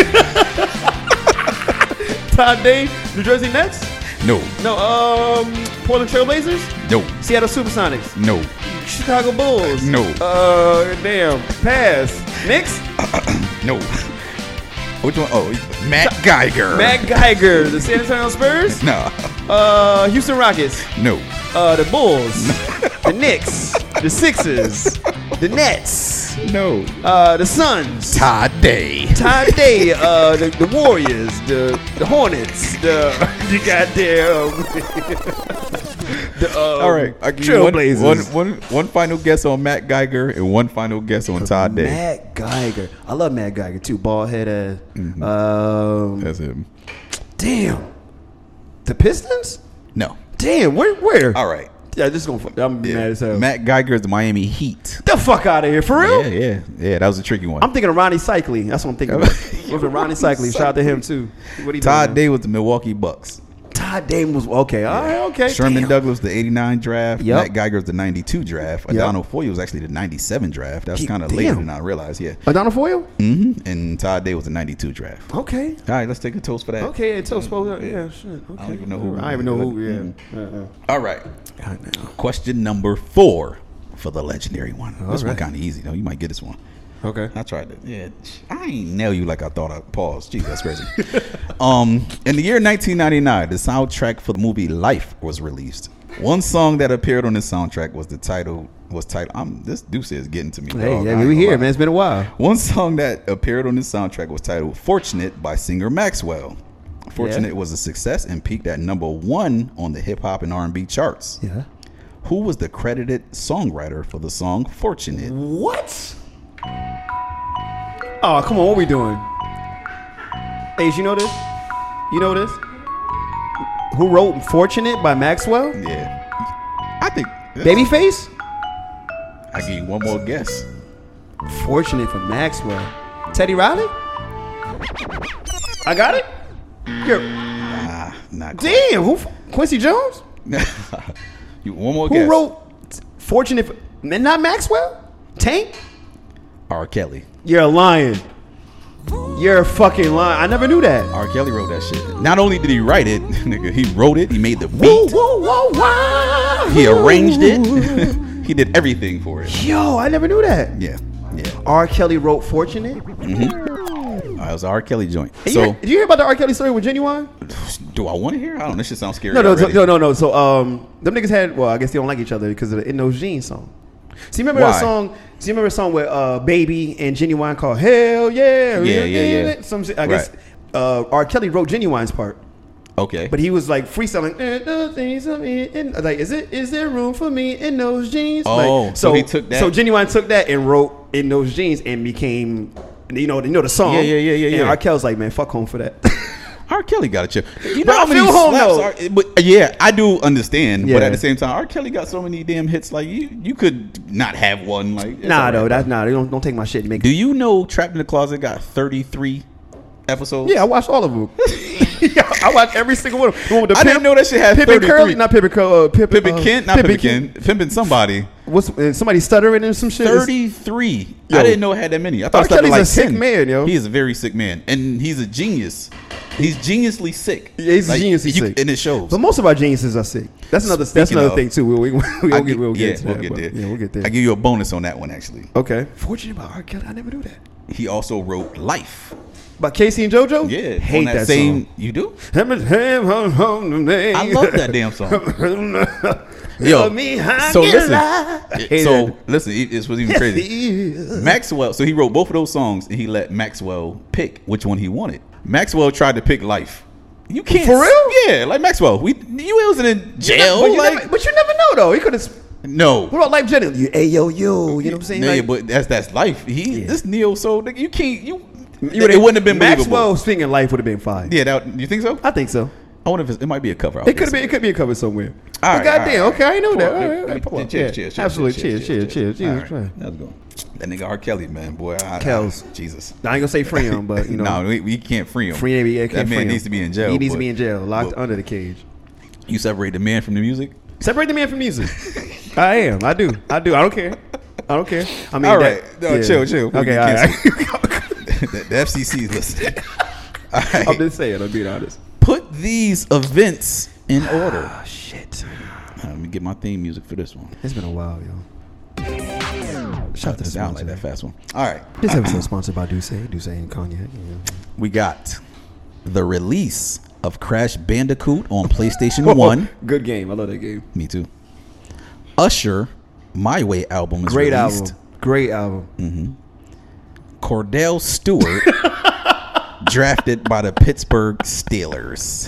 Todd Day, New Jersey Nets. No. No. Um, Portland Trail Blazers. No. Seattle Supersonics. No. Chicago Bulls. No. Uh, damn. Pass. Knicks. No. Which one? Oh, Matt Geiger. Matt Geiger. The San Antonio Spurs. No. Uh, Houston Rockets. No. Uh, the Bulls. The Knicks. The Sixers. The Nets. No. Uh, the Suns. Todd Day. Todd Day. Uh, the, the Warriors. The the Hornets. The the goddamn. the, um, All right. I'll give you one, Trailblazers. one, one, one final guess on Matt Geiger and one final guess on Todd Day. Matt Geiger. I love Matt Geiger too. Bald head ass. Mm-hmm. Um, That's him. damn. The Pistons? No. Damn. Where? Where? All right. Yeah, this is gonna. Fuck, I'm Yeah. mad as hell. Matt Geiger is the Miami Heat. the fuck out of here for real. Yeah, yeah, yeah. That was a tricky one. I'm thinking of Ronnie Cycli. That's what I'm thinking. Of. Ronnie Cycli. Shout out to him too. What he Todd doing Day was the Milwaukee Bucks. Todd Dame was okay. All right, okay. Sherman Damn. Douglas, the eighty-nine draft. Yep. Matt Geiger was the ninety-two draft. Yep. Adano Foyle was actually the ninety-seven draft. That was Gee, kind of later damn. than I realized. Yeah. Adana Foyle? Mm-hmm. And Todd Day was the ninety-two draft. Okay. All right, let's take a toast for that. Okay, it's so supposed. Yeah, shit. Okay. I don't even know who. I don't even know who. Yeah. Mm. Uh-uh. All right. God damn. Question number four for the legendary one. This one right. kind of easy though. You might get this one. Okay. I tried to. Yeah, I ain't nail you like I thought I paused. Gee, that's crazy. um, in the year nineteen ninety-nine, the soundtrack for the movie Life was released. One song that appeared on the soundtrack was the title. Was titled. I'm this Deuce is getting to me. Hey, dog. yeah, I ain't we gonna here, lie. man. It's been a while. One song that appeared on the soundtrack was titled "Fortunate" by singer Maxwell. "Fortunate" Yeah. was a success and peaked at number one on the hip hop and R and B charts. Yeah. Who was the credited songwriter for the song "Fortunate"? What? Oh, come on. What we doing? Ace, you know this? You know this? Who wrote "Fortunate" by Maxwell? Yeah, I think. Babyface? I give you one more guess. Fortunate for Maxwell. Teddy Riley? I got it? You're, Nah, not quite. damn, who? Quincy Jones? You one more Who guess. wrote Fortunate for, man, not Maxwell? Tank? R. Kelly. You're lying. You're a fucking lying. I never knew that. R. Kelly wrote that shit. Not only did he write it, nigga, he wrote it. He made the Whoa, beat. whoa, whoa, whoa. He arranged it. He did everything for it. Yo, I never knew that. Yeah, yeah. R. Kelly wrote Fortunate. Uh, it was an R. Kelly joint. Hey, So, you, did you hear about the R. Kelly story with Genuine? do I want to hear? I don't know. This shit sounds scary. No, no, so, already. no, no, no. So, um, them niggas had. Well, I guess they don't like each other because of the In Those Jeans song. So you remember Why? that song? So you remember a song with uh, Baby and Genuine called Hell Yeah? Yeah, yeah, yeah. Some shit. I guess Right. uh, R. Kelly wrote Genuine's part, Okay. but he was like freestyling. "Eh, the things of me in-" Like, is it? Is there room for me in those jeans? Oh, like, so he took that- So Genuine took that and wrote In Those Jeans and became, you know, you know the song. Yeah, yeah, yeah, yeah, And yeah. R. Kelly's like, man, fuck home for that. R. Kelly got a chip. You But know I how many feel home, slaps though. R- but yeah, I do understand. But Yeah. at the same time, R. Kelly got so many damn hits. Like you, you could not have one. Like it's nah, all right, though, bro. that's nah. They don't don't take my shit and make. Do you know Trapped in the Closet got thirty-three episodes? Yeah, I watched all of them. Yeah, I watched every single one. The one with the I didn't know that shit had Pippin thirty-three. Curly, not Pippin Curly. Uh, Pippin, Pippin uh, Kent, not Pippin Kent. Kent. Pimpin' somebody. What's uh, somebody stuttering or some shit? thirty-three. Yo. I didn't know it had that many. I thought R. it started Kelly's like a sick ten. man, yo. He is a very sick man, and he's a genius. He's geniusly sick. Yeah, he's Like, geniusly you- sick, and it shows. But most of our geniuses are sick. That's another. that's Speaking another of- thing too. We we, we, I we'll gi- get we'll yeah, get to we'll that, get but- there. Yeah, we'll get there. I give you a bonus on that one actually. Okay. Fortunate about R. Kelly. I never knew that. He also wrote Life. By Casey and JoJo. Yeah, hate on that, that same. song. You do? I I love that damn song. Yo, me high so and listen. alive. It- So listen, it, it was even crazy. Maxwell. So he wrote both of those songs, and he let Maxwell pick which one he wanted. Maxwell tried to pick Life. You can't For real? Yeah, like Maxwell. We you wasn't in jail. But you, like never, but you never know though. He could have. no. What about Life Jennings? You, hey yo yo. You know what I'm saying? Yeah, Like, but that's that's Life. He Yeah. this neo soul. nigga, You can't. You. you it would've- wouldn't have been Maxwell believable. speaking Life would have been fine. Yeah, that, you think so? I think so. I wonder if it's, it might be a cover. out It could there have been. It could be a cover somewhere. All But right, goddamn. all right, Okay, I know that. Pour- All right, let- all let- right, pour up. cheers, Yeah. cheers, cheers, Absolutely. cheers, Cheers. Cheers. Cheers. All Jesus right, Christ. Let's go. That nigga R. Kelly, man, boy. I, Kells. I, Jesus. I ain't gonna say free him, but you know, No, we, we can't free him. free him. Yeah, that can't man free him. needs to be in jail. He needs to but- be in jail, locked but under the cage. You separate the man from the music. Separate the man from music. I am. I do. I do. I don't care. I don't care. I mean, All that- right. No, chill, chill. We Okay, can all right. the, the F C C is listening. All right. I'm just saying. I'm being honest. Put these events in order. Oh shit. Uh, let me get my theme music for this one. It's been a while, yo. Shout out to the Sound like sponsor. that fast one. All right. This episode is sponsored by Duce, Duce and Cognac. Yeah. We got the release of Crash Bandicoot on PlayStation one. Good game. I love that game. Me too. Usher, My Way album is Great released. album. Great album. Cordell Stewart, drafted by the Pittsburgh Steelers.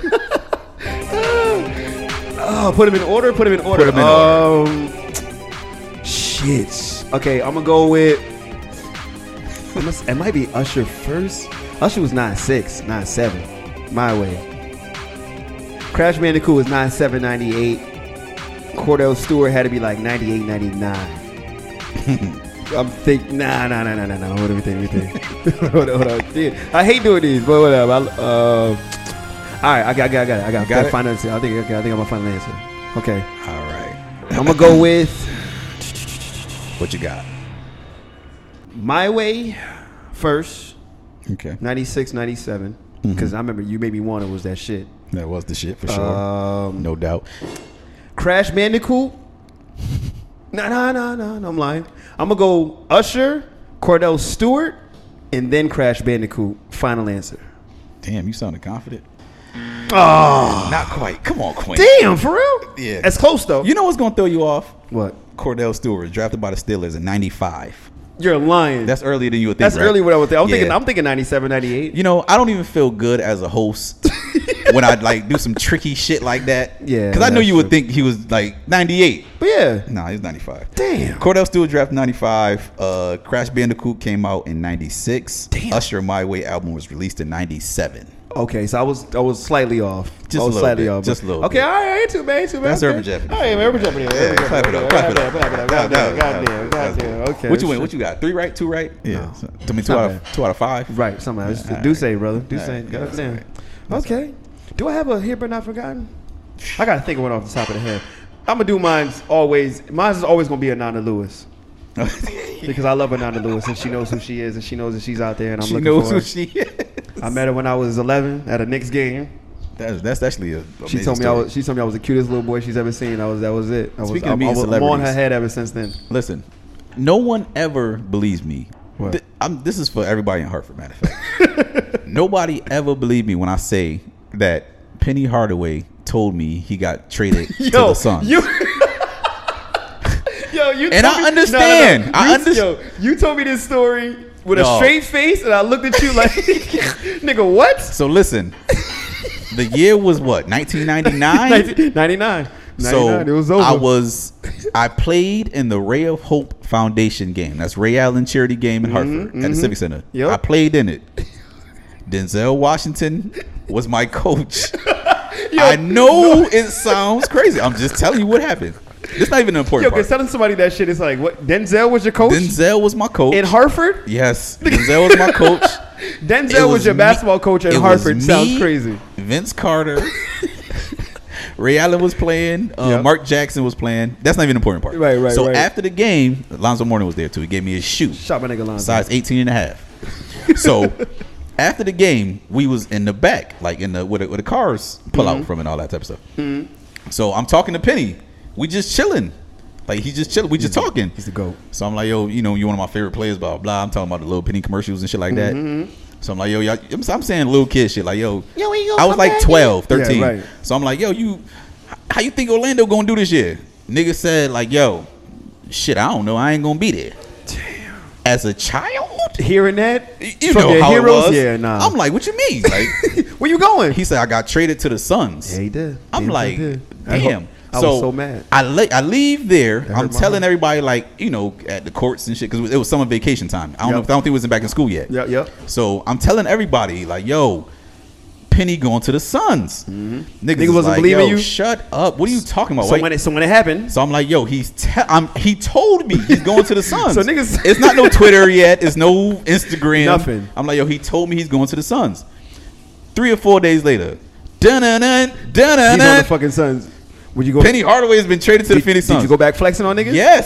Oh, put him in order. Put him in order. Put him in um, Shit. Okay, I'm gonna go with. It, must, it might be Usher first. Usher was nine six, nine seven. My Way. Crash Bandicoot was nine seven, ninety-eight. Cordell Stewart had to be like ninety-eight, ninety-nine. I'm thinking, nah, nah, nah, nah, nah, nah. Hold on, let me think, let me think. hold on, hold on. Dude, I hate doing these, but whatever. I, uh, all right, I got, I got, I got, I got. Got got it? final answer. I think, okay, I think I'm a final answer. Okay, All right. I'm gonna go with What you got? My Way first, Okay. ninety-six, ninety-seven. Because I remember You Made Me Want It was that shit. That was the shit for sure. Um, no doubt. Crash Bandicoot. Nah, nah, nah, nah, no, I'm lying. I'm gonna go Usher, Cordell Stewart, and then Crash Bandicoot. Final answer. Damn, you sounded confident. Oh, Not quite. Come on, Quinn. damn, for real? Yeah. It's close though. You know what's going to throw you off? What? Cordell Stewart, drafted by the Steelers in ninety-five. You're lying. That's earlier than you would think. That's right? early what I would think. I'm Yeah. thinking. I'm thinking ninety-seven, ninety-eight. You know, I don't even feel good as a host when I like do some tricky shit like that. Yeah, because I know that's you would true. think he was like ninety-eight. But yeah, Nah, he's ninety-five. Damn. Cordell Stewart drafted ninety-five. Uh, Crash Bandicoot came out in ninety-six. Damn. Usher My Way album was released in ninety-seven. okay. So I was I was slightly off. Just I a was little slightly bit, off. just a little Okay, bit. all right, ain't too bad, ain't too bad. That's okay. Urban Jeopardy. All right, man, Urban Jeopardy. Yeah, clap it up, clap it up. Clap it up. That- that- Goddamn, that- goddamn, that's goddamn. good. Okay. What you win? What you got? Three right, two right? Yeah. No. So, I mean, two Not out of bad. two out of five. Right, something else. Yeah, all Do right. say, brother. Do All say. right, yeah, that's Goddamn. all right. That's Okay. Do I have a here but not forgotten? I gotta think of one off the top of the head. I'm gonna do mine's always. Mine's is always gonna be Ananda Lewis because I love Ananda Lewis and she knows who she is and she knows that she's out there and I'm She looking knows for who her. she is. I met her when I was eleven at a Knicks game. That's that's actually a. She told me I was. She told me I was the cutest little boy she's ever seen. I was. That was it. I was. Speaking I, of meeting I was, I'm on celebrities. her head ever since then. Listen, no one ever believes me. What? Th- I'm, this is for everybody in Hartford, matter of fact. Nobody ever believed me when I say that Penny Hardaway told me he got traded to the Suns. you. Yo, you. And told I me- understand. No, no, no. I You- understand. Yo, you told me this story with a No. straight face, and I looked at you like, nigga, what? So listen, the year was what, nineteen ninety-nine? ninety-nine. So ninety-nine. It was over. I was, I played in the Ray of Hope Foundation game. That's Ray Allen charity game in Hartford at the Civic Center. Yep. I played in it. Denzel Washington was my coach. I know it sounds crazy. I'm just telling you what happened. It's not even an Yo, important because part. telling somebody that shit is like, what? Denzel was your coach Denzel was my coach. in Hartford? Yes, Denzel was my coach. It Denzel was, your me- basketball coach in it was Hartford. me, Sounds crazy. Vince Carter, Ray Allen was playing. Uh, Yep. Mark Jackson was playing. That's not even the important part. Right, right, So right. after the game, Lonzo Mourning was there too. He gave me his shoe. Shot my nigga Lonzo. Size eighteen and a half. So after the game, we was in the back, like in the where the, where the cars pull Mm-hmm. out from and all that type of stuff. So I'm talking to Penny. We just chilling. Like he just chilling. We just talking. He's the GOAT. So I'm like, yo, you know, you're one of my favorite players, blah, blah. I'm talking about the little Penny commercials and shit like that. Mm-hmm. So I'm like, yo, y'all, I'm, I'm saying little kid shit. Like, yo, Yo, when you I gonna was come like back twelve, here? thirteen. Yeah, right. So I'm like, yo, you, how you think Orlando gonna do this year? Nigga said, like, yo, shit, I don't know. I ain't gonna be there. Damn. As a child? Hearing that? You from know their how heroes? it was. Yeah, nah. I'm like, what you mean? Like, Where you going? he said I got traded to the Suns. Yeah, he did. I'm Damn, like, he did. I damn. ho- I so was so mad. I le- I leave there. hurt I'm my telling heart. everybody, like, you know, at the courts and shit, because it was summer vacation time. I don't know. Yep. If, I don't think it was back in school yet. Yep, yep. So I'm telling everybody, like, yo, Penny going to the Suns. Niggas, Niggas is wasn't like, believing yo, you? Shut up. What are you talking about? So Wait. when it so when it happened, So I'm like, yo, he's te- I'm, he told me he's going to the Suns. So niggas- it's not no Twitter yet. It's no Instagram. Nothing. I'm like, yo, he told me he's going to the Suns. Three or four days later, dun dun dun dun he's on the dun. fucking Suns. Would you go? Penny Hardaway has been traded to did, the Phoenix did Suns. you go back flexing on niggas? Yes.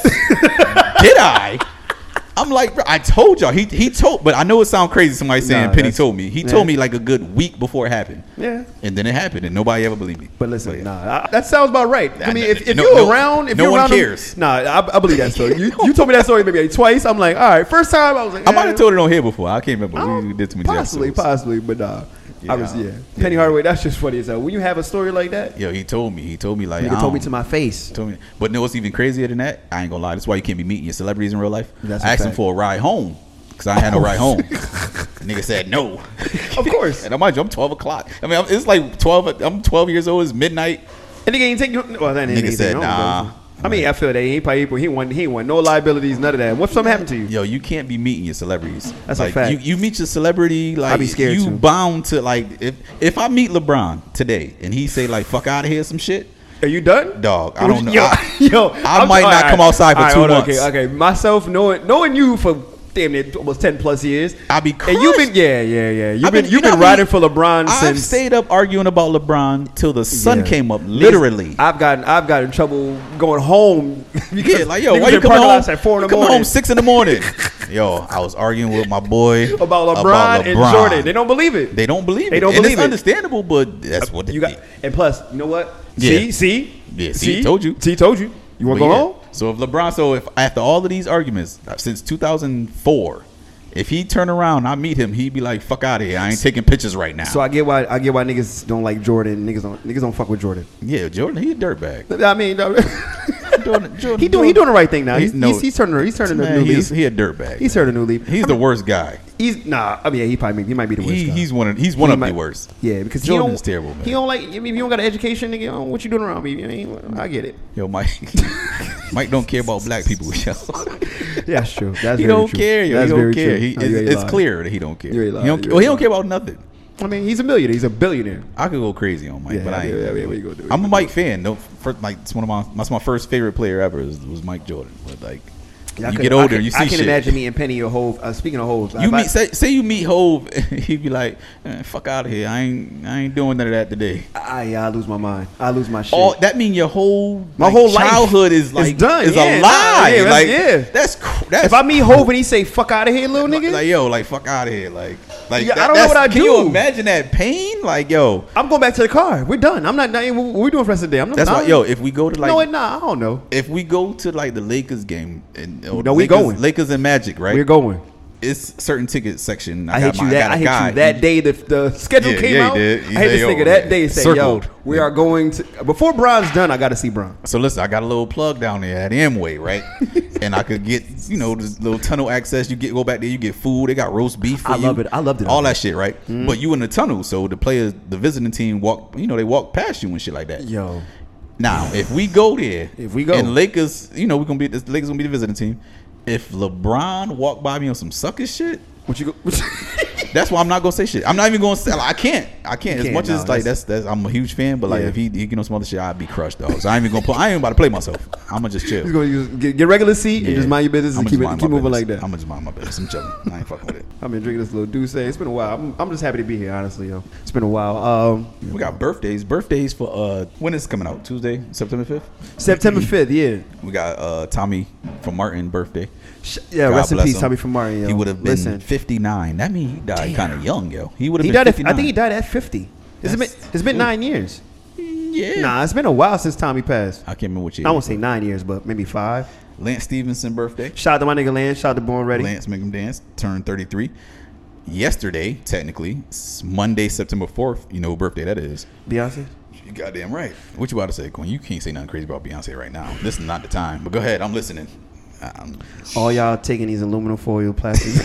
Did I? I'm like, bro, I told y'all. He he told, but I know it sounds crazy. Somebody saying Nah, Penny that's- told me. He yeah. told me like a good week before it happened. Yeah. And then it happened, and nobody ever believed me. But listen, yeah. nah, I, that sounds about right. I I- mean, if, if no- you're no- around, if no you're one around them- cares. nah, I, I believe that story. You, you told me that story maybe twice. I'm like, all right, first time I was like, I might eh, have told it on here before. I can't remember. I We don't- did too many possibly, episodes. possibly, but nah. I was Yeah. yeah. Penny Yeah. Hardaway, that's just funny as hell. When you have a story like that, Yo, he told me. He told me like. nigga I told me don't- to my face. Told me. But know what's even crazier than that? I ain't gonna lie. That's why you can't be meeting your celebrities in real life. That's I a asked him fact. for a ride home because I ain't had no ride home. Nigga said no. Of course. And I'm mind you, I'm twelve o'clock. I mean, I'm, it's like twelve. I'm twelve years old. It's midnight. And nigga ain't take you. Well, that ain't Nigga anything. said, I don't nah. know. I mean, I feel that he probably he want he want no liabilities, none of that. What if something happened to you? Yo, you can't be meeting your celebrities. That's a like, fact. You, you meet your celebrity, like be scared you too. bound to like if if I meet LeBron today and he say like fuck out of here some shit, Are you done? dog. I don't know. Yo, I, yo, I I'm- might all not right, come outside for all right, two hold on, months. Okay, okay. Myself knowing knowing you for damn near almost ten plus years. I be And you've been crushed. yeah yeah yeah. You've I've been, been- you've you know been how riding many- for LeBron I've since. stayed up arguing about LeBron till the sun Yeah. came up. Literally. I've gotten I've gotten in trouble going home. Yeah, like yo, niggas why you in coming parking home? lots at four in You the coming morning home six in the morning? Yo, I was arguing with my boy about LeBron, and Jordan. They don't believe it. They don't believe They it. don't and believe it's it. understandable, but that's what they You got and plus, you know what? Yeah. See, see, Yeah, see, told you. See, told you. You want to But go yeah. home? So if LeBron, so if after all of these arguments uh, since two thousand four, if he turn around, I meet him, he'd be like, "Fuck out of here! I ain't taking pictures right now." So I get why I get why niggas don't like Jordan. Niggas don't niggas don't fuck with Jordan. yeah, Jordan, he a dirtbag. I mean, Jordan, Jordan, he doing he doing the right thing now. He's, He- no. he's, he's turning he's turning a Man, new he's, leaf. he a dirtbag. He's turning a new leaf. He's I the mean, worst guy. He's nah. I mean, yeah, he probably he might be the worst. He, guy. he's one of he's one He of might- the worst. Yeah, because he Jordan's don't, terrible, man. He don't like. I mean, if you don't got an education, nigga, oh, what you doing around me? I mean, I get it. Yo, Mike, Mike don't care about black people. Yo. Yeah, that's true. That's he very don't true. care. Yo. That's He don't very care. true. He, Oh, you ain't it's it's lying. clear that he don't care. You ain't he lying. don't, You well, he ain't don't care about nothing. I mean, he's a millionaire. He's a billionaire. I could go crazy on Mike, Yeah, but I ain't. yeah, gonna yeah, do what it. you gonna do? I'm a Mike fan. No, first, like it's one of my that's my first favorite player ever was, was Mike Jordan. But like, Yeah, I you could- get I older, can, you see I can shit. imagine meeting Penny or Hove. Uh, speaking of Hove, You if I- meet say, say you meet Hove, he'd be like, eh, "Fuck out of here! I ain't I ain't doing none of that today." I, yeah, I lose my mind. I lose my shit. All that mean your whole My like, whole life childhood is is like done. is Yeah, a nah, lie. yeah, that's- like yeah. that's cr- that's if I meet Hove and he say "fuck out of here, little nigga," like yo, like fuck out of here, like like Yeah, I that- don't know that's- what I can do. you imagine that pain? Like yo, I'm going back to the car. We're done. I'm not. not what we doing for the rest of the day? I'm not. that's why I'm, yo. If we go to like no, it nah. I don't know. if we go to like the Lakers game and or No, we Lakers, going. Lakers and Magic, right? We're going. It's certain ticket section. I, got hit my- you that. got a I hit guy. you that day. The the schedule Yeah, came yeah, he out. did. He I hit said, this yo, nigga that man, day and said, circled. "Yo, we Yeah. are going to before Bron's done. I got to see Bron." So listen, I got a little plug down there at Amway, right? And I could get, you know, this little tunnel access. You get go back there, you get food. They got roast beef for I you. love it. I loved it All out that shit, right? But you in the tunnel, so the players, the visiting team walk, you know, they walk past you and shit like that. Yo, Now, if we go there, If we go. and Lakers, you know, we're gonna be the Lakers gonna be the visiting team. If LeBron walk by me on some sucker shit, what you go? What you, That's why I'm not gonna say shit. I'm not even gonna say. Like, I can't. I can't. As can't, much no, as like that's- that's that's. I'm a huge fan, but like Yeah. if he he get on some other shit, I'd be crushed, dog. So I ain't even gonna. Play, I ain't even about to play myself. I'm gonna just chill. He's gonna use, get, get regular seat and Yeah. just mind your business and I'ma keep just it mind keep my moving business. like that. I'm gonna just mind my business. I'm chilling. I ain't fucking with it. I've been drinking this little Douce. It's been a while. I'm, I'm just happy to be here, honestly, yo. It's been a while. Um, We got birthdays. Birthdays for uh when is it coming out? Tuesday, September fifth. September fifth, yeah. We got uh Tommy from Martin birthday. Sh- yeah, God rest in bless peace, him. Tommy from Martin, yo. He would have been Listen, fifty-nine. That means he died kind of young, yo. He would have he been died. At, fifty-nine. I think he died at fifty. It's been, That's- it's been nine years. Yeah. Nah, it's been a while since Tommy passed. I can't remember what year. I won't say nine years, but maybe five. Lance Stevenson birthday. Shout out to my nigga Lance. Shout out to Born Ready. Lance Make 'Em Dance turned thirty-three. Yesterday, technically, it's Monday, September fourth. You know who birthday that is. Beyonce. You goddamn right. What you about to say, Quinn? You can't say nothing crazy about Beyonce right now. This is not the time. But go ahead. I'm listening. Um, All y'all taking these aluminum foil plastics.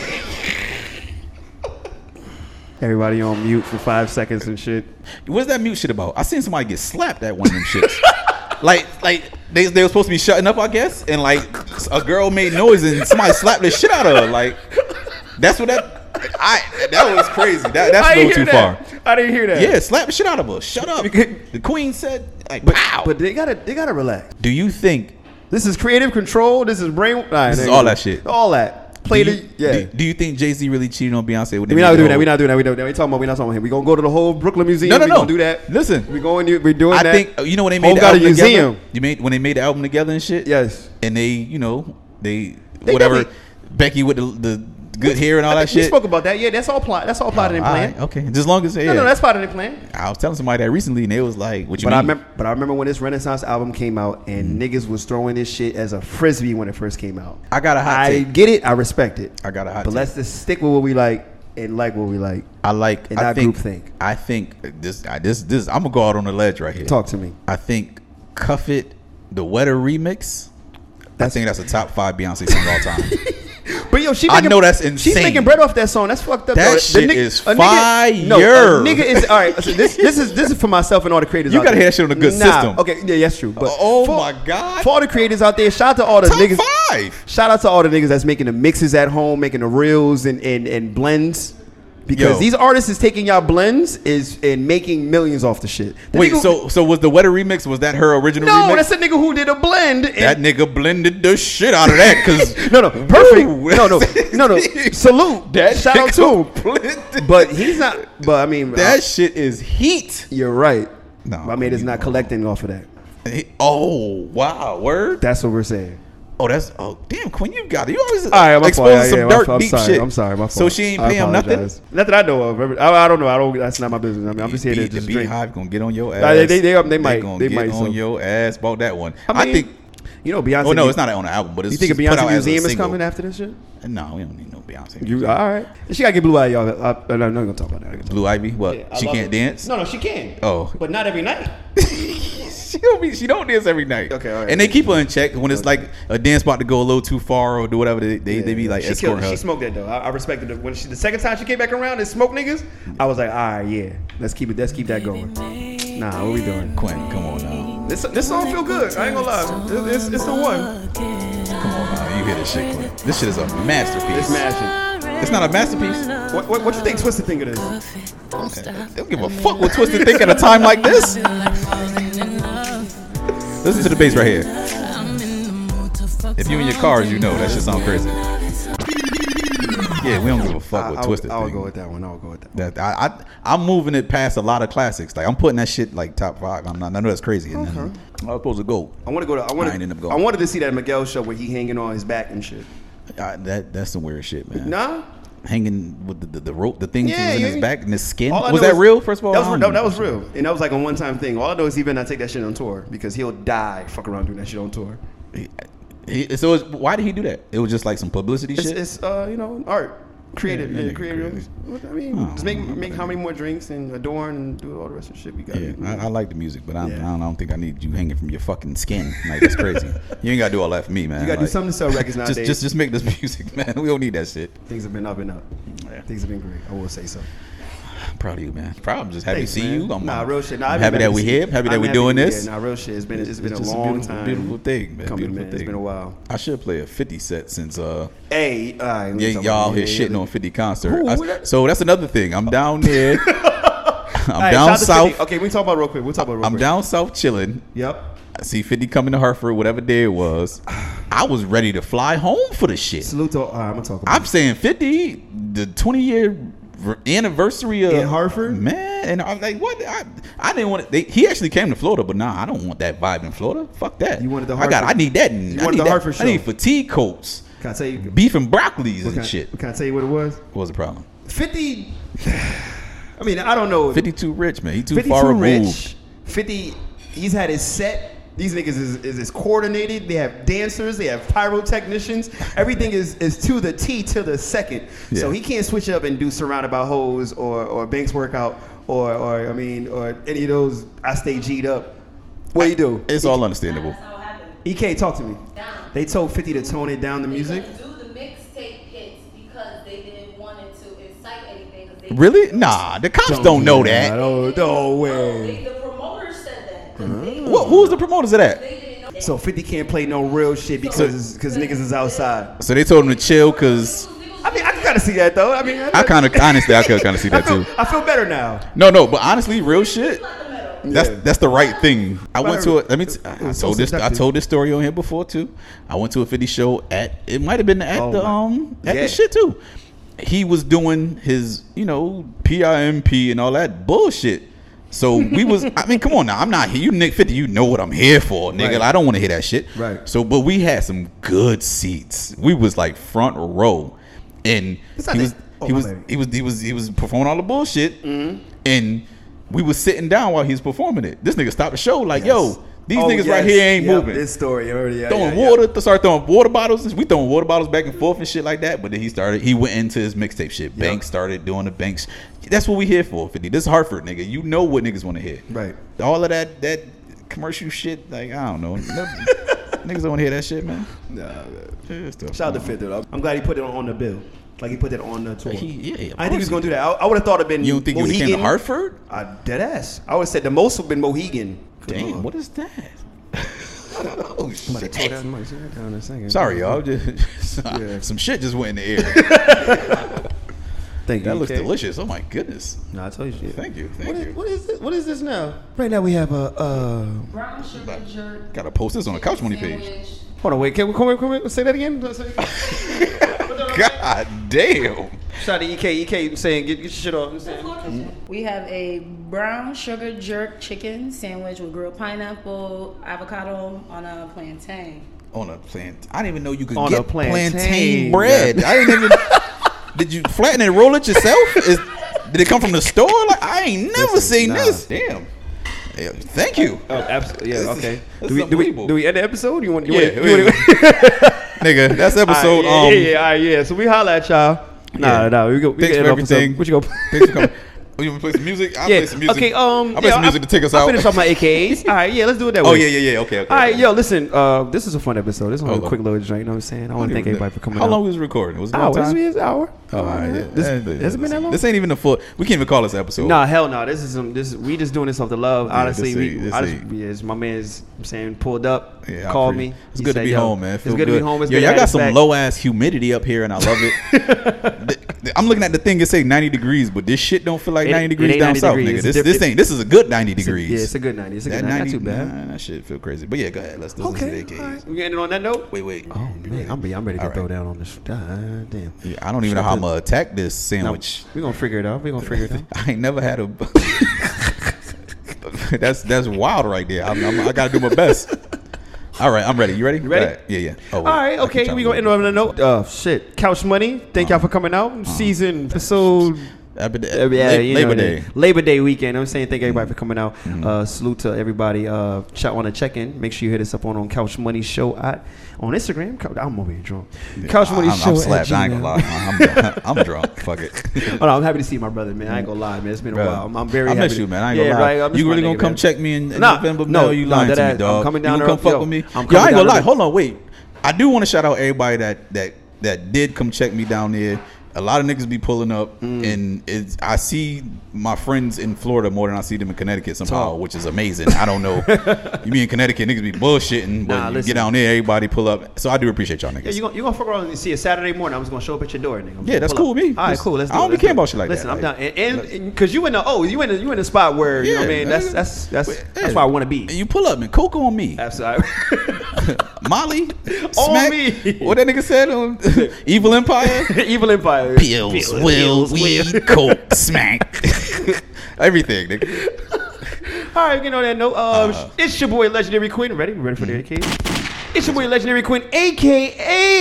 Everybody on mute for five seconds and shit. What's that mute shit about? I seen somebody get slapped at one of them shits. like, like they they were supposed to be shutting up, I guess, and like a girl made noise and somebody slapped the shit out of her. Like, that's what that. I that was crazy. That, that's I a didn't little too hear that. far. I didn't hear that. Yeah, slap the shit out of her. Shut up. The queen said, like, but, pow. but they gotta they gotta relax. Do you think This is creative control. This is brain. All right, This there is you all go. that shit. All that. Play do the you, yeah. do, do you think Jay-Z really cheated on Beyonce? When they We're made not the doing that. whole- We're not doing that. We don't. We talking about. We're not talking about him. We gonna go to the whole Brooklyn Museum. No, no, we no. gonna do that. Listen. we going. We're doing I that. think you know when they made Hov the got a album together. museum. You made when they made the album together and shit. Yes. And they, you know, they, They whatever. definitely- Becky with the, the good hair and all I that think we shit. spoke about that. Yeah, that's all plot. That's all plotted in All plan. right, okay, just as long as yeah. No, no, that's part of the plan. I was telling somebody that recently, and they was like, "What you But mean?" I remember, but I remember when this Renaissance album came out, and niggas was throwing this shit as a frisbee when it first came out. I got a hot I take. get it. I respect it. I got a hot But take. let's just stick with what we like and like what we like. I like. and I not think. groupthink. I think this. I, this. This. I'm gonna go out on a ledge right here. Talk to me. I think "Cuff It," the Wetter remix. I That's- think that's a top five Beyonce song of all time. But yo, she I making, know that's She's insane. making bread off that song. That's fucked up. That though. The shit nigga- is a nigga, no, fire. a nigga is all right. So this this is this is for myself and all the creators. You out gotta there. hear that shit on a good nah, system. Okay, yeah, that's true. But Oh for, my God. for all the creators out there, shout out to all the Top niggas. five. Shout out to all the niggas that's making the mixes at home, making the reels and and, and blends. Because Yo. these artists is taking y'all blends is and making millions off the shit. The Wait, nigga- so so was the Wetter remix? Was that her original no, remix? that's a nigga who did a blend. And, That nigga blended the shit out of that. Cause no, no, perfect. Woo. No, no, no, no. Salute. that Shout out to him. nigga blended- But he's not. But I mean, that uh, shit is heat. you're right. No, my man is you not wrong. collecting off of that. He- Oh wow, word. That's what we're saying. Oh, that's oh damn, Quinn, you got it. You always All right, my fault. exposing Yeah, some yeah, my dark, fault. I'm deep sorry. shit. I'm sorry. My fault. So she ain't I paying nothing. apologize. Not that I know of. I, I don't know. I don't. That's not my business. I mean, I'm just here to Be- just the drink. Beehive gonna get on your ass. Nah, they- they- they- they might- gonna they get might, on so. your ass about that one. I I, mean, think. You know, Beyonce. Oh no, it's not on the album, but it's You think a just put Beyonce out as a museum is single. coming after this shit? No, we don't need no Beyonce. You all right? She gotta get Blue Eye, y'all. I, I, I'm not gonna talk about that. Blue Ivy, what? Yeah, I she love can't it. dance. No, no, she can. Oh. but not every night. she don't be. She don't dance every night. Okay, all right. And they keep her in check when it's like a dance spot to go a little too far or do whatever. They they, they be like she escorting killed, her. She smoked that though. I, I respected it when she the second time she came back around and smoked niggas. I was like, all right, yeah, let's keep it. Let's keep that going. Nah, what we doing? Quinn, come on now. This this song feel good. I ain't gonna lie. It's, it's, it's the one. Come on now. You hear this shit, Quinn. This shit is a masterpiece. It's mashing. It's not a masterpiece. What, what, what you think Twisted think of this? They don't give a fuck what Twisted think at a time like this. Listen to the bass right here. If you in your cars, you know that shit sound crazy. Yeah, we don't give a fuck I, what I, Twisted I would think. go with that one. I would go with that. That I, I I'm moving it past a lot of classics. Like I'm putting that shit like top five. I'm not. I know that's crazy. And then I was supposed to go. I want to go to. I, I wanna, ain't end up I going. wanted to see that Miguel show where he hanging on his back and shit. Uh, that that's some weird shit, man. Nah. Hanging with the, the, the rope, the thing Yeah, was in yeah. his back and his skin. All I Was know that is- real? First of all, that was, I that, don't that know. was real, and that was like a one-time thing. All I know is he better not take that shit on tour because he'll die. Fuck around doing that shit on tour. He, he, so it's, why did he do that? It was just like some publicity It's, shit. it's uh, you know, art, creative, Yeah, yeah, yeah, creative. crazy. What- I mean, Oh, just make make how many more drinks and adorn and do all the rest of the shit we got. Yeah, I, I like the music, but I, Yeah. I, don't, I don't think I need you hanging from your fucking skin. Like that's crazy. You ain't gotta do all that for me, man. You gotta do Like, something to sell records nowadays. Just, just, just make this music, man. We don't need that shit. Things have been up and up. Yeah. Things have been great. I will say so. Proud of you, man. Proud. I'm just happy Thanks, to see man. you. I'm, nah, I'm, real shit. Nah, I'm I've happy been that we to see here. you. I'm happy that I'm we happy doing we- this. Yeah, nah, real shit. It's been it's been It's a just long a beautiful, time. beautiful thing, man. Coming, beautiful man. It's thing. been a while. I should play a fifty set since uh Hey, all right. yeah, y'all here shitting on fifty concert. Who- I- who that- so that's another thing. I'm down there. I'm Right, down shout out to south. fifty. Okay, we talk about it real quick. We'll talk about it real I'm quick. down south chilling. Yep. I see fifty coming to Hartford, whatever day it was. I was ready to fly home for the shit. Salute to. All right, I'm gonna talk about I'm saying fifty, the twenty year anniversary of In Hartford? man. And I'm like, what? I, I didn't want it. They, he actually came to Florida, but nah, I don't want that vibe in Florida. Fuck that. You wanted the I got. I Hartford- need that. In, You I wanted need the that- Hartford I need show. fatigue coats, it. Can I tell you? beef and broccolis Can and I, shit. Can I tell you what it was? What was the problem? fifty. I mean, I don't know. fifty too rich, man. He too fifty-two far removed. rich. fifty. He's had his set. These niggas is, is, is coordinated. They have dancers. They have pyrotechnicians. Everything is, is to the T to the second. So Yeah. he can't switch up and do surrounded by hoes or or Banks workout or or I mean or any of those. I stay G'd up. What do you do? It's all understandable. That's how it happened. E K, talk to me. Down. They told fifty to tone it down the They music. couldn't do the mixtape hits because they didn't want it to incite anything. 'cause they- Really? Nah, the cops don't, know that. No, no No, way. they- the promoters said that. 'cause they- Who, who's the promoters of that? They didn't know. So fifty can't play no real shit because because niggas is outside. So they told him to chill because I mean, I can kind of see that though. I mean, I kind of honestly I could kind of see I that feel, too. I feel better now. No, no, but honestly, real shit. That's Yeah. that's the right thing. I went to it. Let me. T- It I was so told this. I seductive. told this story on here before too. I went to a fifty show at. It might have been at Oh the my- um at Yeah. the shit too. He was doing his you know P I M P and all that bullshit. So we was. I mean, come on now. I'm not here. You Nick fifty. You know what I'm here for, nigga. Right. I don't want to hear that shit. Right. So, but we had some good seats. We was like front row, and It's not he was that- oh, he my was bad. he was he was he was performing all the bullshit, Mm-hmm. and we was sitting down while he was performing it. This nigga stopped the show like, "Yo, these Oh, niggas yes. right here ain't Yep, moving." This story already. Yeah, Throwing yeah, water, to start throwing water bottles. We throwing water bottles back and forth and shit like that. But then he started. He went into his mixtape shit. Banks started doing the Banks. That's what we here for, fifty. This is Hartford, nigga. You know what niggas want to hear. Right. All of that that commercial shit. Like I don't know. Niggas don't want to hear that shit, man. yeah. Nah, man. Yeah, stuff. Shout out to fifty though. I'm glad he put it on the bill. Like he put that on the tour. He- yeah, yeah, of I didn't think he was course gonna do that. I, I would have thought it'd been. You don't think you Mohegan. came to Hartford? I dead ass. I would have said the most would have been Mohegan. Damn, what is that? oh shit. Sorry, Sorry, y'all. Just, Yeah. Some shit just went in the air. Thank you. That looks E K. delicious. Oh my goodness. Nah, I told you shit. Thank you. Thank What is, you. what is this? What is this now? Right now we have a. Uh, Brown sugar jerk. Gotta post this on the Couch Money page. sandwich. hold on, wait. Can we come here? Come here. Say that again. Say that again. God damn. Shout out to E K. E K saying get, get your shit off. I'm saying. We have a brown sugar jerk chicken sandwich with grilled pineapple, avocado on a plantain. On a plant. I didn't even know you could On get a plantain. plantain, bread. I didn't even. Did you flatten and roll it yourself? Is, did it come from the store? Like I ain't never Listen, seen nah. this. Damn. Yeah, thank you. Oh, absolutely. Yeah. This is- Okay. this Do is we, do we unbelievable. do we end the episode? You want? You Yeah, want? You wait, want Nigga, that's episode. All right, yeah, um, yeah, yeah, all right, yeah. So we holla at y'all. Nah, Yeah. nah, we go. We Thanks can for end off with some- everything. What you go? Thanks for coming. Oh, you want to play some music? I'll Yeah. play some music. Okay. Um. I'll play yeah, some music I, to take us I out. finished off my A K As. All right. Yeah. Let's do it that Oh way. yeah, yeah, yeah. Okay, okay. All right, okay. yo, listen. Uh, this is a fun episode. This is Hold a on. quick little joint. You know what I'm saying? I want to thank everybody for coming How out. long was we recording? Was it a Hour. long This time? is an hour. Oh, all right. Yeah. This, Yeah, has it been that long? This ain't even a full. We can't even call this episode. Nah, hell no. This is some. This is, we just doing this off the love. Yeah, Honestly, this we. ain't- this I just, ain't- yeah, it's my man's. I'm saying pulled up, Yeah, I called appreciate- me. It's He good to said, be yo, home, man. It's Feel good to be home. It's Yo, good to y'all have got us some back. low ass humidity up here, and I love it. The- the- I'm looking at the thing. It say ninety degrees, but this shit don't feel like It- ninety it degrees ain't down ninety south, degrees. nigga. It's This diff- this ain't. This is a good ninety It's a- degrees. Yeah, it's a good ninety. It's a That good ninety. ninety, Not too bad. Nah, that shit feel crazy. But yeah, go ahead. Let's listen Okay. to the All A right. Ks. We ending on that note. Wait, wait. Oh man, I'm ready. I'm ready to All get throw right. down on this. God damn. Yeah, I don't even know how I'm gonna attack this No, sandwich. we gonna figure it out. We gonna figure it out. I ain't never had a. that's that's wild right there. I'm, I'm, I gotta do my best. All right, I'm ready. You ready? You ready? Go ahead. Yeah, yeah. Oh, All wait. right, I keep okay. trying We to gonna end on that note. Uh, shit. Couch Money. Thank y'all for coming out. Season episode. Labor Day. Uh, yeah, you know, Labor the- Day. Labor Day weekend. I'm saying thank everybody for coming out. Uh, salute to everybody. Uh, chat want to check in. Make sure you hit us up on, on Couch Money Show at on Instagram. Cou- I'm over here drunk. Couch Money I'm, Show I'm at slapped. I ain't gonna lie. Gmail. I'm, I'm drunk. Fuck it. Oh, no, I'm happy to see my brother, man. I ain't gonna lie, man. It's been a Bro, while. I'm, I'm very I happy. miss to- you, man. I ain't yeah, gonna lie. right, I miss You my really nigga, gonna come man. check me in, in Nah, November? no, No, you no, lying that to me, ass- I'm dog. coming You down gonna there, come fuck yo, with me? I'm Yo, coming I ain't down gonna lie. there. Hold on, wait. I do want to shout out everybody that that that did come check me down there A lot of niggas be pulling up, Mm. and it's, I see my friends in Florida more than I see them in Connecticut somehow, Talk. which is amazing. I don't know. You be in Connecticut, niggas be bullshitting, but Nah, you listen. get down there, everybody pull up. So I do appreciate y'all niggas. Yeah, you gonna you gonna fuck around and see a Saturday morning. I'm just gonna show up at your door, nigga. I'm Yeah, gonna that's pull cool up. with me. All right, Just- cool. Let's do I don't it. be Let's caring do it. about shit like that, Listen, I'm like- down, and and because you in the oh, you in the, you in the spot where you know what I Yeah, mean. That's man. that's that's Yeah. that's where I want to be. And you pull up, man. Coco on me. Absolutely. Molly. On Smack. me. What that nigga said on Evil Empire? Evil Empire. Pills, will, weed, coke, smack. Everything, nigga. All right, you know that note. Um, Uh, it's your boy Legendary Quinn. Ready? Ready for the A K? It's your boy Legendary Quinn, A K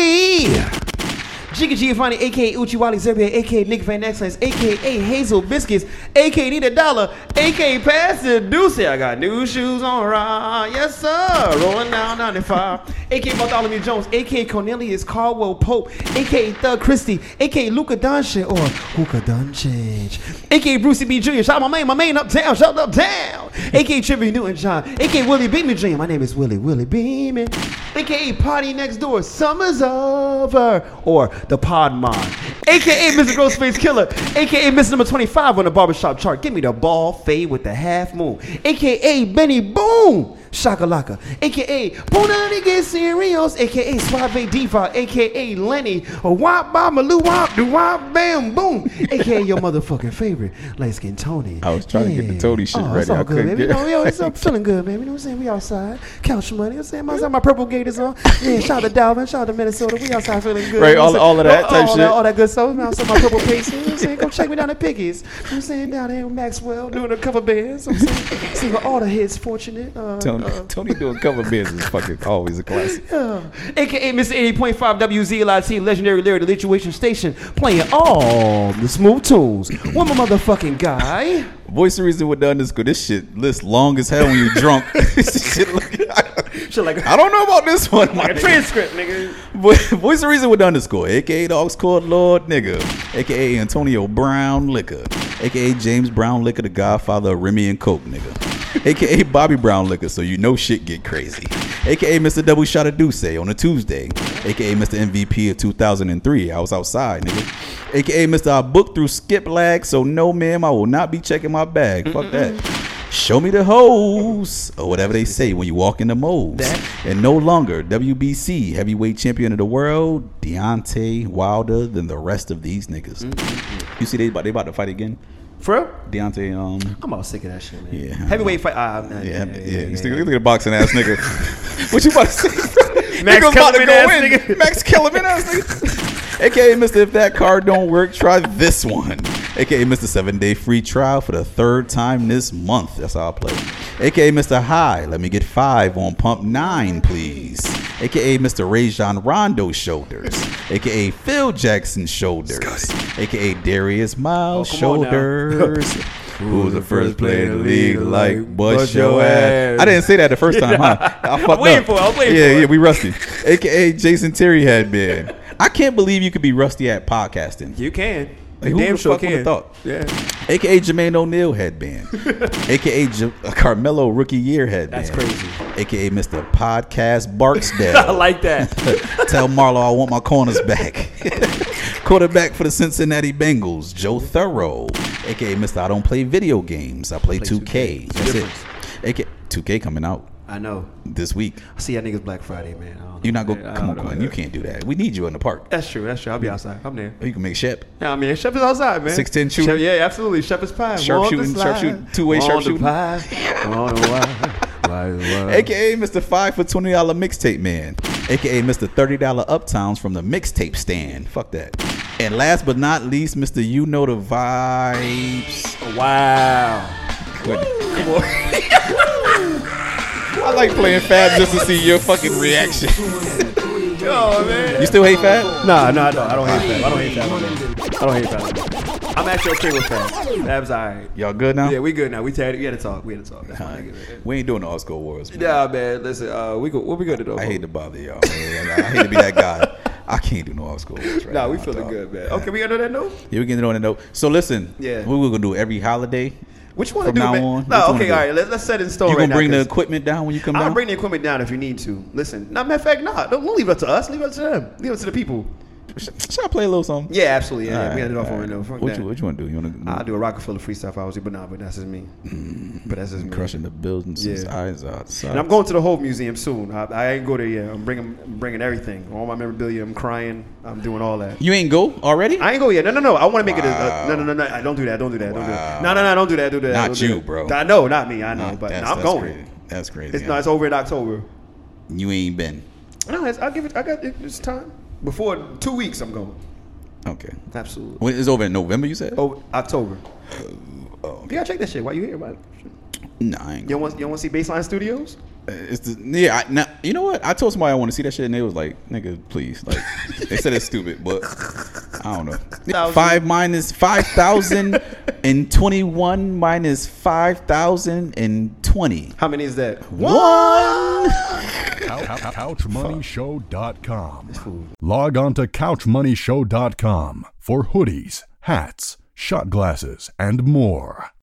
A Jigga Giovanni, A K A Uchiwali Zerbe, A K A Nick Van Excellence, A K A Hazel Biscuits, A K A Nita Dollar, A K A Pastor Deuce. I got new shoes on, right? Yes, sir. Rolling down ninety-five. A K A Bartholomew Jones, A K A Cornelius Caldwell Pope, A K A Thug Christie, A K A Luka Doncic or Luka Doncic, A K A Brucey B Junior Shout out my man, my man uptown, shout out uptown. A K A Trivia Newton John, A K A Willie Beeman Junior My name is Willie, Willie Beeman. A K A Party Next Door, Summer's Over, or the Podmon. A K A Mister Ghostface Killer, A K A Mister Number twenty-five on the barbershop chart. Give me the ball fade with the half moon. A K A Benny Boom. Shakalaka, A K A Bonanige Serios, A K A Suave Diva, A K A Lenny, or Wop Bamaloo Wop, do Wop Bam Boom, A K A your motherfucking favorite, Light Skin Tony. I was trying to get the Tony shit oh, ready. It's all I good, couldn't baby. get You know, yo, it's up, feeling good, baby. You know what I'm saying? We outside. Couch money. You know what I'm saying? I got my purple gators on. Yeah, shout out to Dalvin, shout out to Minnesota. We outside feeling good. Right, You know all- what I'm all of saying? that type all shit. That, all that good stuff. I'm my purple pace. You know what I'm saying? Go check me down at Piggies. You know what I'm saying? Down there with Maxwell doing a cover bands. You know what I'm saying? Seeing all the hits, fortunate. Uh, Tony, uh, Tony doing cover bands is fucking always a classic. yeah. A K A Mister eighty point five W Z L I T, legendary lyric, the lituation station, playing all the smooth tunes. One more motherfucking guy. Voice of Reason with the underscore. This shit list long as hell when you're drunk. This shit look- Shit like I don't know about this one. my a nigga. transcript, nigga. Vo- Voice of Reason with the underscore, A K A the Ox Court Lord nigga, A K A Antonio Brown Liquor, A K A James Brown Liquor, the Godfather of Remy and Coke nigga, A K A Bobby Brown Liquor, so you know shit get crazy, A K A Mister Double Shot of Deuce on a Tuesday, A K A Mister M V P of two thousand three, I was outside nigga, A K A Mister I booked through Skip Lag, so no ma'am, I will not be checking my bag, Mm-mm-mm. fuck that. Show me the hose, or whatever they say when you walk in the moles. And no longer W B C heavyweight champion of the world, Deontay Wilder, than the rest of these niggas. Mm-hmm. You see, they about they about to fight again. For real? Deontay, um, I'm all sick of that shit, man. Yeah. Heavyweight fight. Uh, yeah, yeah, yeah. yeah, You yeah. Look at the boxing ass nigga. What you about to say? Max Nigga's about to Kellerman go ass in. nigga. Max Kellerman ass nigga. A K A Mister If That Card Don't Work, try this one. A K A Mister Seven Day Free Trial for the third time this month. That's how I play. A K A Mister High, let me get five on pump nine, please. A K A Mister Rajon Rondo Shoulders. A K A Phil Jackson Shoulders. A K A Darius Miles Oh, come on now. Shoulders. Who was the first player in the league like bust your ass? I didn't say that the first time, huh? I fucked waiting up. for it, I was waiting yeah, for it. Yeah, we rusty. A K A Jason Terry had been. I can't believe you could be rusty at podcasting. You can. Like, You who damn the sure fuck would've can. thought? Yeah. A K A Jermaine O'Neal headband. A K A J- Carmelo Rookie Year headband. That's crazy. A K A Mister Podcast Barksdale. I like that. Tell Marlo I want my corners back. Quarterback for the Cincinnati Bengals, Joe Thorough. A K A Mister I don't play video games. I play, two K. It's That's different. it. A K A two K coming out I know. this week. I see y'all niggas Black Friday, man. I don't know. You're not I going to don't come on, know. Quinn. You can't do that. We need you in the park. That's true. That's true. I'll be outside. I'm there. You can make Shep. Yeah, I mean, Chef is outside, man. six ten shooter? Chef, yeah, absolutely. Chef is pie. Sharpshooting, sharpshooting, two-way sharpshooting. A K A Mister Five for twenty dollar mixtape man. A K A Mister Thirty dollar uptowns from the mixtape stand. Fuck that. And last but not least, Mister You Know the Vibes. Wow. Come on. I like playing Fab just to see your fucking reaction. Oh, man. You still hate Fab? Nah, no, I don't. I don't hate Fab. I don't hate Fab. I don't hate Fab. I'm actually okay with Fab. Fab's alright. Y'all good now? Yeah, we good now. We had we had to talk. We had to talk. That's fine. We ain't doing the Oscar Wars, man. Yeah, man. Listen, uh, we go. What we gonna do? I hate to bother y'all, man. I hate to be that guy. I can't do no Oscar Wars right Nah, now. we feeling dog. good, man. Okay, we gotta do that note. Yeah, we can do on the note. So listen, Yeah. we were gonna do every holiday. Which one From to do, now man? on, what you No, wanna okay, do? all right. Let's let's set it in stone You right gonna bring now. the 'cause equipment down when you come I'll down? bring the equipment down if you need to. Listen, not matter of fact, nah. Don't, don't leave it up to us. Leave it up to them. Leave it to the people. Should I play a little something? Yeah, absolutely. Yeah, yeah. All we had it right, off on all right now. right. Fuck What that. you what you want to do? You want to? I'll do a Rockefeller freestyle if I was you, but nah, but that's just me. Mm, But that's just me. crushing the building since Yeah. eyes outside. And I'm going to the Hove Museum soon. I, I ain't go there yet. I'm bringing I'm bringing everything, all my memorabilia. I'm crying. I'm doing all that. You ain't go already? I ain't go yet. No, no, no. I want to make it. A, Wow. a, no, no, no, no. I don't do that. Don't do that. Don't do that. Wow. No, no, no. Don't do that. Don't do that. Not don't do you, that. bro. I know, not me. I know, No, but that's- no, I'm that's going. crazy. That's crazy. It's yeah. no. It's over in October. You ain't been. No, it's, I'll give it. I got it, it's time. Before two weeks, I'm going. Okay. Absolutely. When it's over in November, you said? Oh, October. Oh, okay. You gotta check that shit. Why you here, man? Nah, I ain't You don't want you don't want to see Baseline Studios? It's the, yeah. I, now, you know what? I told somebody I want to see that shit, and they was like, "Nigga, please." Like, they said it's stupid, but I don't know. Thousand. Five minus five thousand and twenty-one minus five thousand and twenty. How many is that? One. couch money show dot com. Log on to couch money show dot com for hoodies, hats, shot glasses, and more.